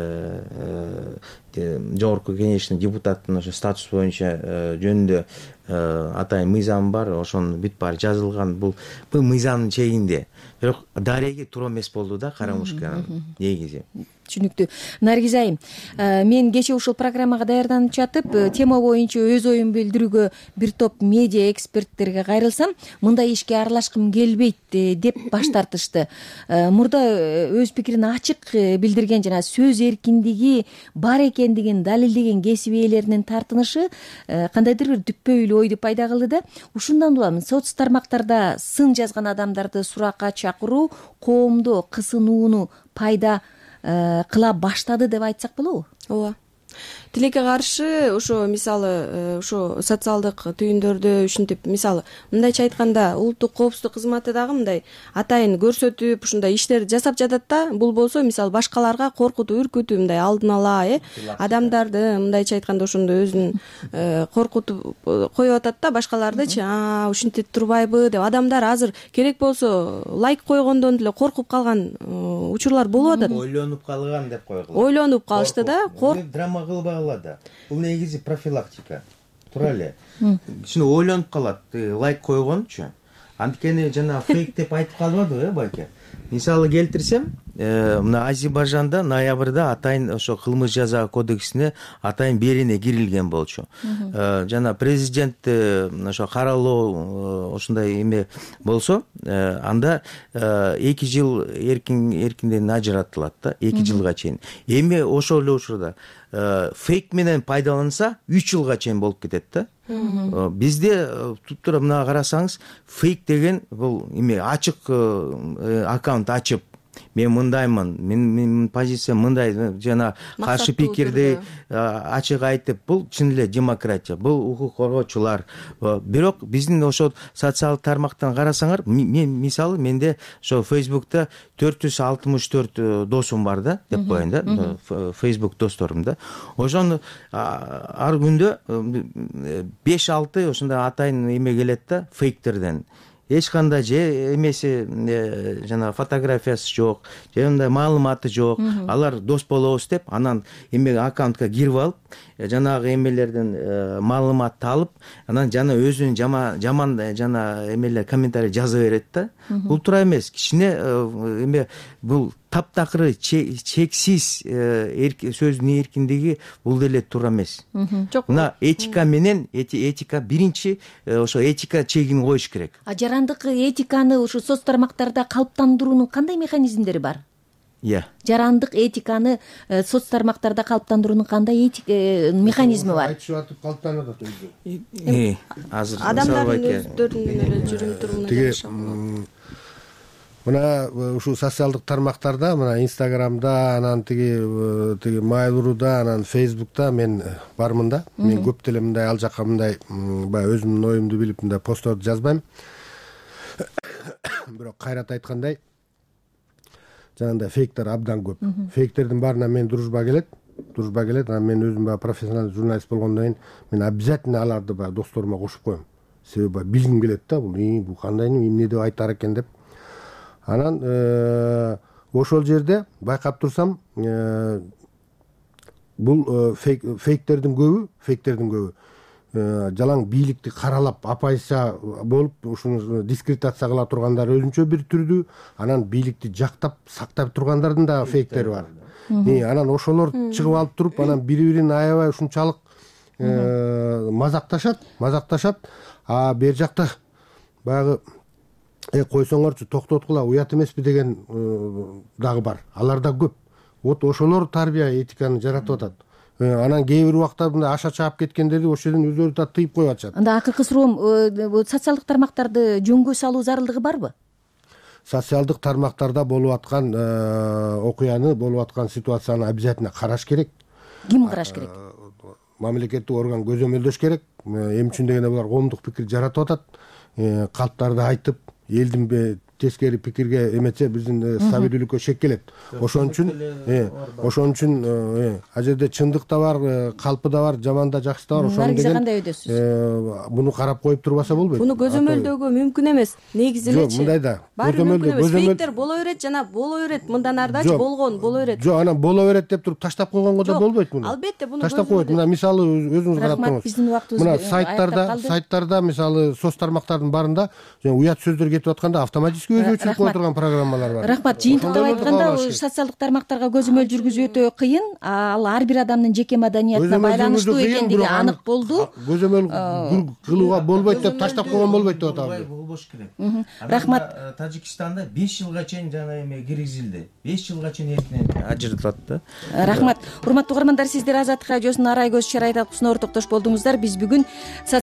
жогорку кеңештин депутаттын ошо статус боюнча жөнүндө атайын мыйзам бар, ошонун бүт баары жазылган. Бул мыйзамдын чегинде. Бирок дареги туура эмес болду да, Карамушканын негизи. Түшүнүктүү. Наргиз айым, мен кечээ ушул программага даярданып жатып, тема боюнча өз оюн билдирүүгө бир топ медиа эксперттерге кайрылсам, мындай ишке аралашкым келбейт деп баш тартышты. Мурда өз пикирин ачык билдирген жана сөз эркиндиги бар экендигин далилдеген кесип ээлеринин тартынышы кандайдыр бир дүппөйлүү ойду пайда кылды да. Ушундан улам соц тармактарда сын жазган адамдарды суракка чакыруу коомдо кысынууну пайда кыла баштады деп айтсак болобу? Ооба. Тилекке каршы ошо мисалы ошо социалдык түйүндөрдө ушинтип мисалы мындайча айтканда улуттук коопсуздук кызматы дагы мындай атайын көрсөтүп ушундай иштерди жасап жатат да. Бул болсо мисалы башкаларга коркутуп үркүтүү мындай алдын ала адамдарды мындайча айтканда ошондой өзүн коркутуп коюп атат да, башкалардычы ушинтип турбайбы деп. Адамдар азыр керек болсо лайк койгондон деле коркуп калган учурлар болуп атат. Ойлонуп калган деп койгула. Ойлонуп калышты да. Драма кылбай калат. Бул негизи профилактика. Туура эле. Кичине ойлонуп калат. Лайк койгончу. Анткени жана фейк деп айтып калбадыбы, байке? Мисалы келтирсем, мына Азербайжанда ноябрда атайын ошо кылмыш жаза кодексине атайын берене кирилген болчу. Жана президент ошо каралоо ошондой эме болсо, анда 2 жыл эркинден ажыратылат да, 2 жылга чейин. Эми ошол эле учурда фейк менен пайдаланса 3 жылга чейин болуп кетет да. Бизде туптура мына карасаңыз, фейк деген бул эме ачык аккаунт ачып, мен мындаймын, менин позициям мындай, жана каршы пикирди ачык айтып, бул чын эле демократия, бул укук коргоочулар. Бирок биздин ошо социалдык тармактан карасаңар, мен мисалы менде ошо Facebook'та 464 досум бар да, деп коеюн да, Facebook досторум да. Ошону ар күндө 5-6 ошондой атайын эме келет да, фейктерден. Эч кандай же эмеси жана фотографиясы жок, же мындай маалыматы жок. Алар дос болобуз деп, анан эме аккаунтка кирип алып, жанагы эмелерден маалыматты алып, анан жана өзүнүн жаман жана эмелер комментарий жаза берет да. Бул туура эмес. Кичине эме бул таптакыры чексиз сөздүн эркиндиги бул деле туура эмес. Мына этика менен этика биринчи ошо этика чегин коюш керек. Жарандык этиканы ушу соц тармактарда калыптандыруунун кандай механизмдери бар? Жарандык этиканы соц тармактарда калыптандыруунун кандай механизми бар? Айтышып атып калыптанып атат өзү. Азыр адамдардын өздөрүнүн эле жүрүм турумуна мына ушул социалдык тармактарда, мына Инстаграмда, анан тиги Mail.ru'да, анан Facebook'та мен бармын да. Мен көп деле мындай ал жакка мындай баягы өзүмдүн оюмду билип мындай постторду жазбайм. Бирок кайрат айткандай, жанагындай фейктер абдан көп. Фейктердин баарына мен дружба келет. Анан мен өзүм баягы профессионалдык журналист болгондон кийин мен обязательно аларды баягы досторума кошуп коем. Себеби билгим келет да, бул кандай эмне деп айтар экен деп. Анан ошол жерде байкап турсам, бул фейктердин көбү жалаң бийликти каралап оппозиция болуп, ушуну дискредитация кыла тургандар өзүнчө бир түрдүү, анан бийликти жактап, сактап тургандардын дагы фейктери бар. Анан ошолор чыгып алып туруп, анан бири-бирин аябай ушунчалык мазакташат, а бер жакта баягы койсоңорчу токтоткула уят эмеспи деген дагы бар. Алар да көп. Вот ошолор тарбия этиканы жаратып атат. Анан кээ бир убакта мындай аша чаап кеткендерди ошол жерден өздөрү да тыйып коюп атышат. Анда акыркы суроом, социалдык тармактарды жөнгө салуу зарылдыгы барбы? Социалдык тармактарда болуп аткан окуяны, болуп аткан ситуацияны обязательно караш керек. Ким караш керек? Мамлекеттик орган көзөмөлдөш керек. Эми үчүн дегенде булар коомдук пикир жаратып атат. Калптарды айтып, элдин тескери пикирге эметсе биздин стабилдүүлүккө шек келет. Ошон үчүн ал жерде чындык да бар, калпы да бар, жаман да жакшы да бар. Ошону Наргиз кандай өйдөсүз? Буну карап коюп турбаса болбойт. Буну көзөмөлдөөгө мүмкүн эмес. Негизи элечи. Жок, мындай да. Фейктер боло берет, жана боло берет. Мындан ардачы болгон боло берет. Жок, анан боло берет деп туруп таштап койгонго да болбойт муну. Албетте буну таштап коет. Мына мисалы өзүңүз карап туруңуз. Мына сайттарда мисалы соц тармактардын барында уят сөздөр кетип атканда автоматически өзү өчүрүп кое турган программалар бар. Рахмат. Жыйынтыктап айтканда, социалдык тармактарга көзөмөл жүргүзүү өтө кыйын. Ал ар бир адамдын жеке маданиятына байланыштуу экендиги анык болду. Көзөмөл кылууга болбойт деп таштап койгон болбойт деп атабыз. Болбош керек. Рахмат. Тажикстанда 5 жылга чейин жана эме киргизилди. 5 жылга чейин эркинен ажыртылат да. Рахмат. Урматтуу угармандар, сиздер Азаттык радиосунун Арай көз чарайда ортоктош болдуңуздар. Биз бүгүн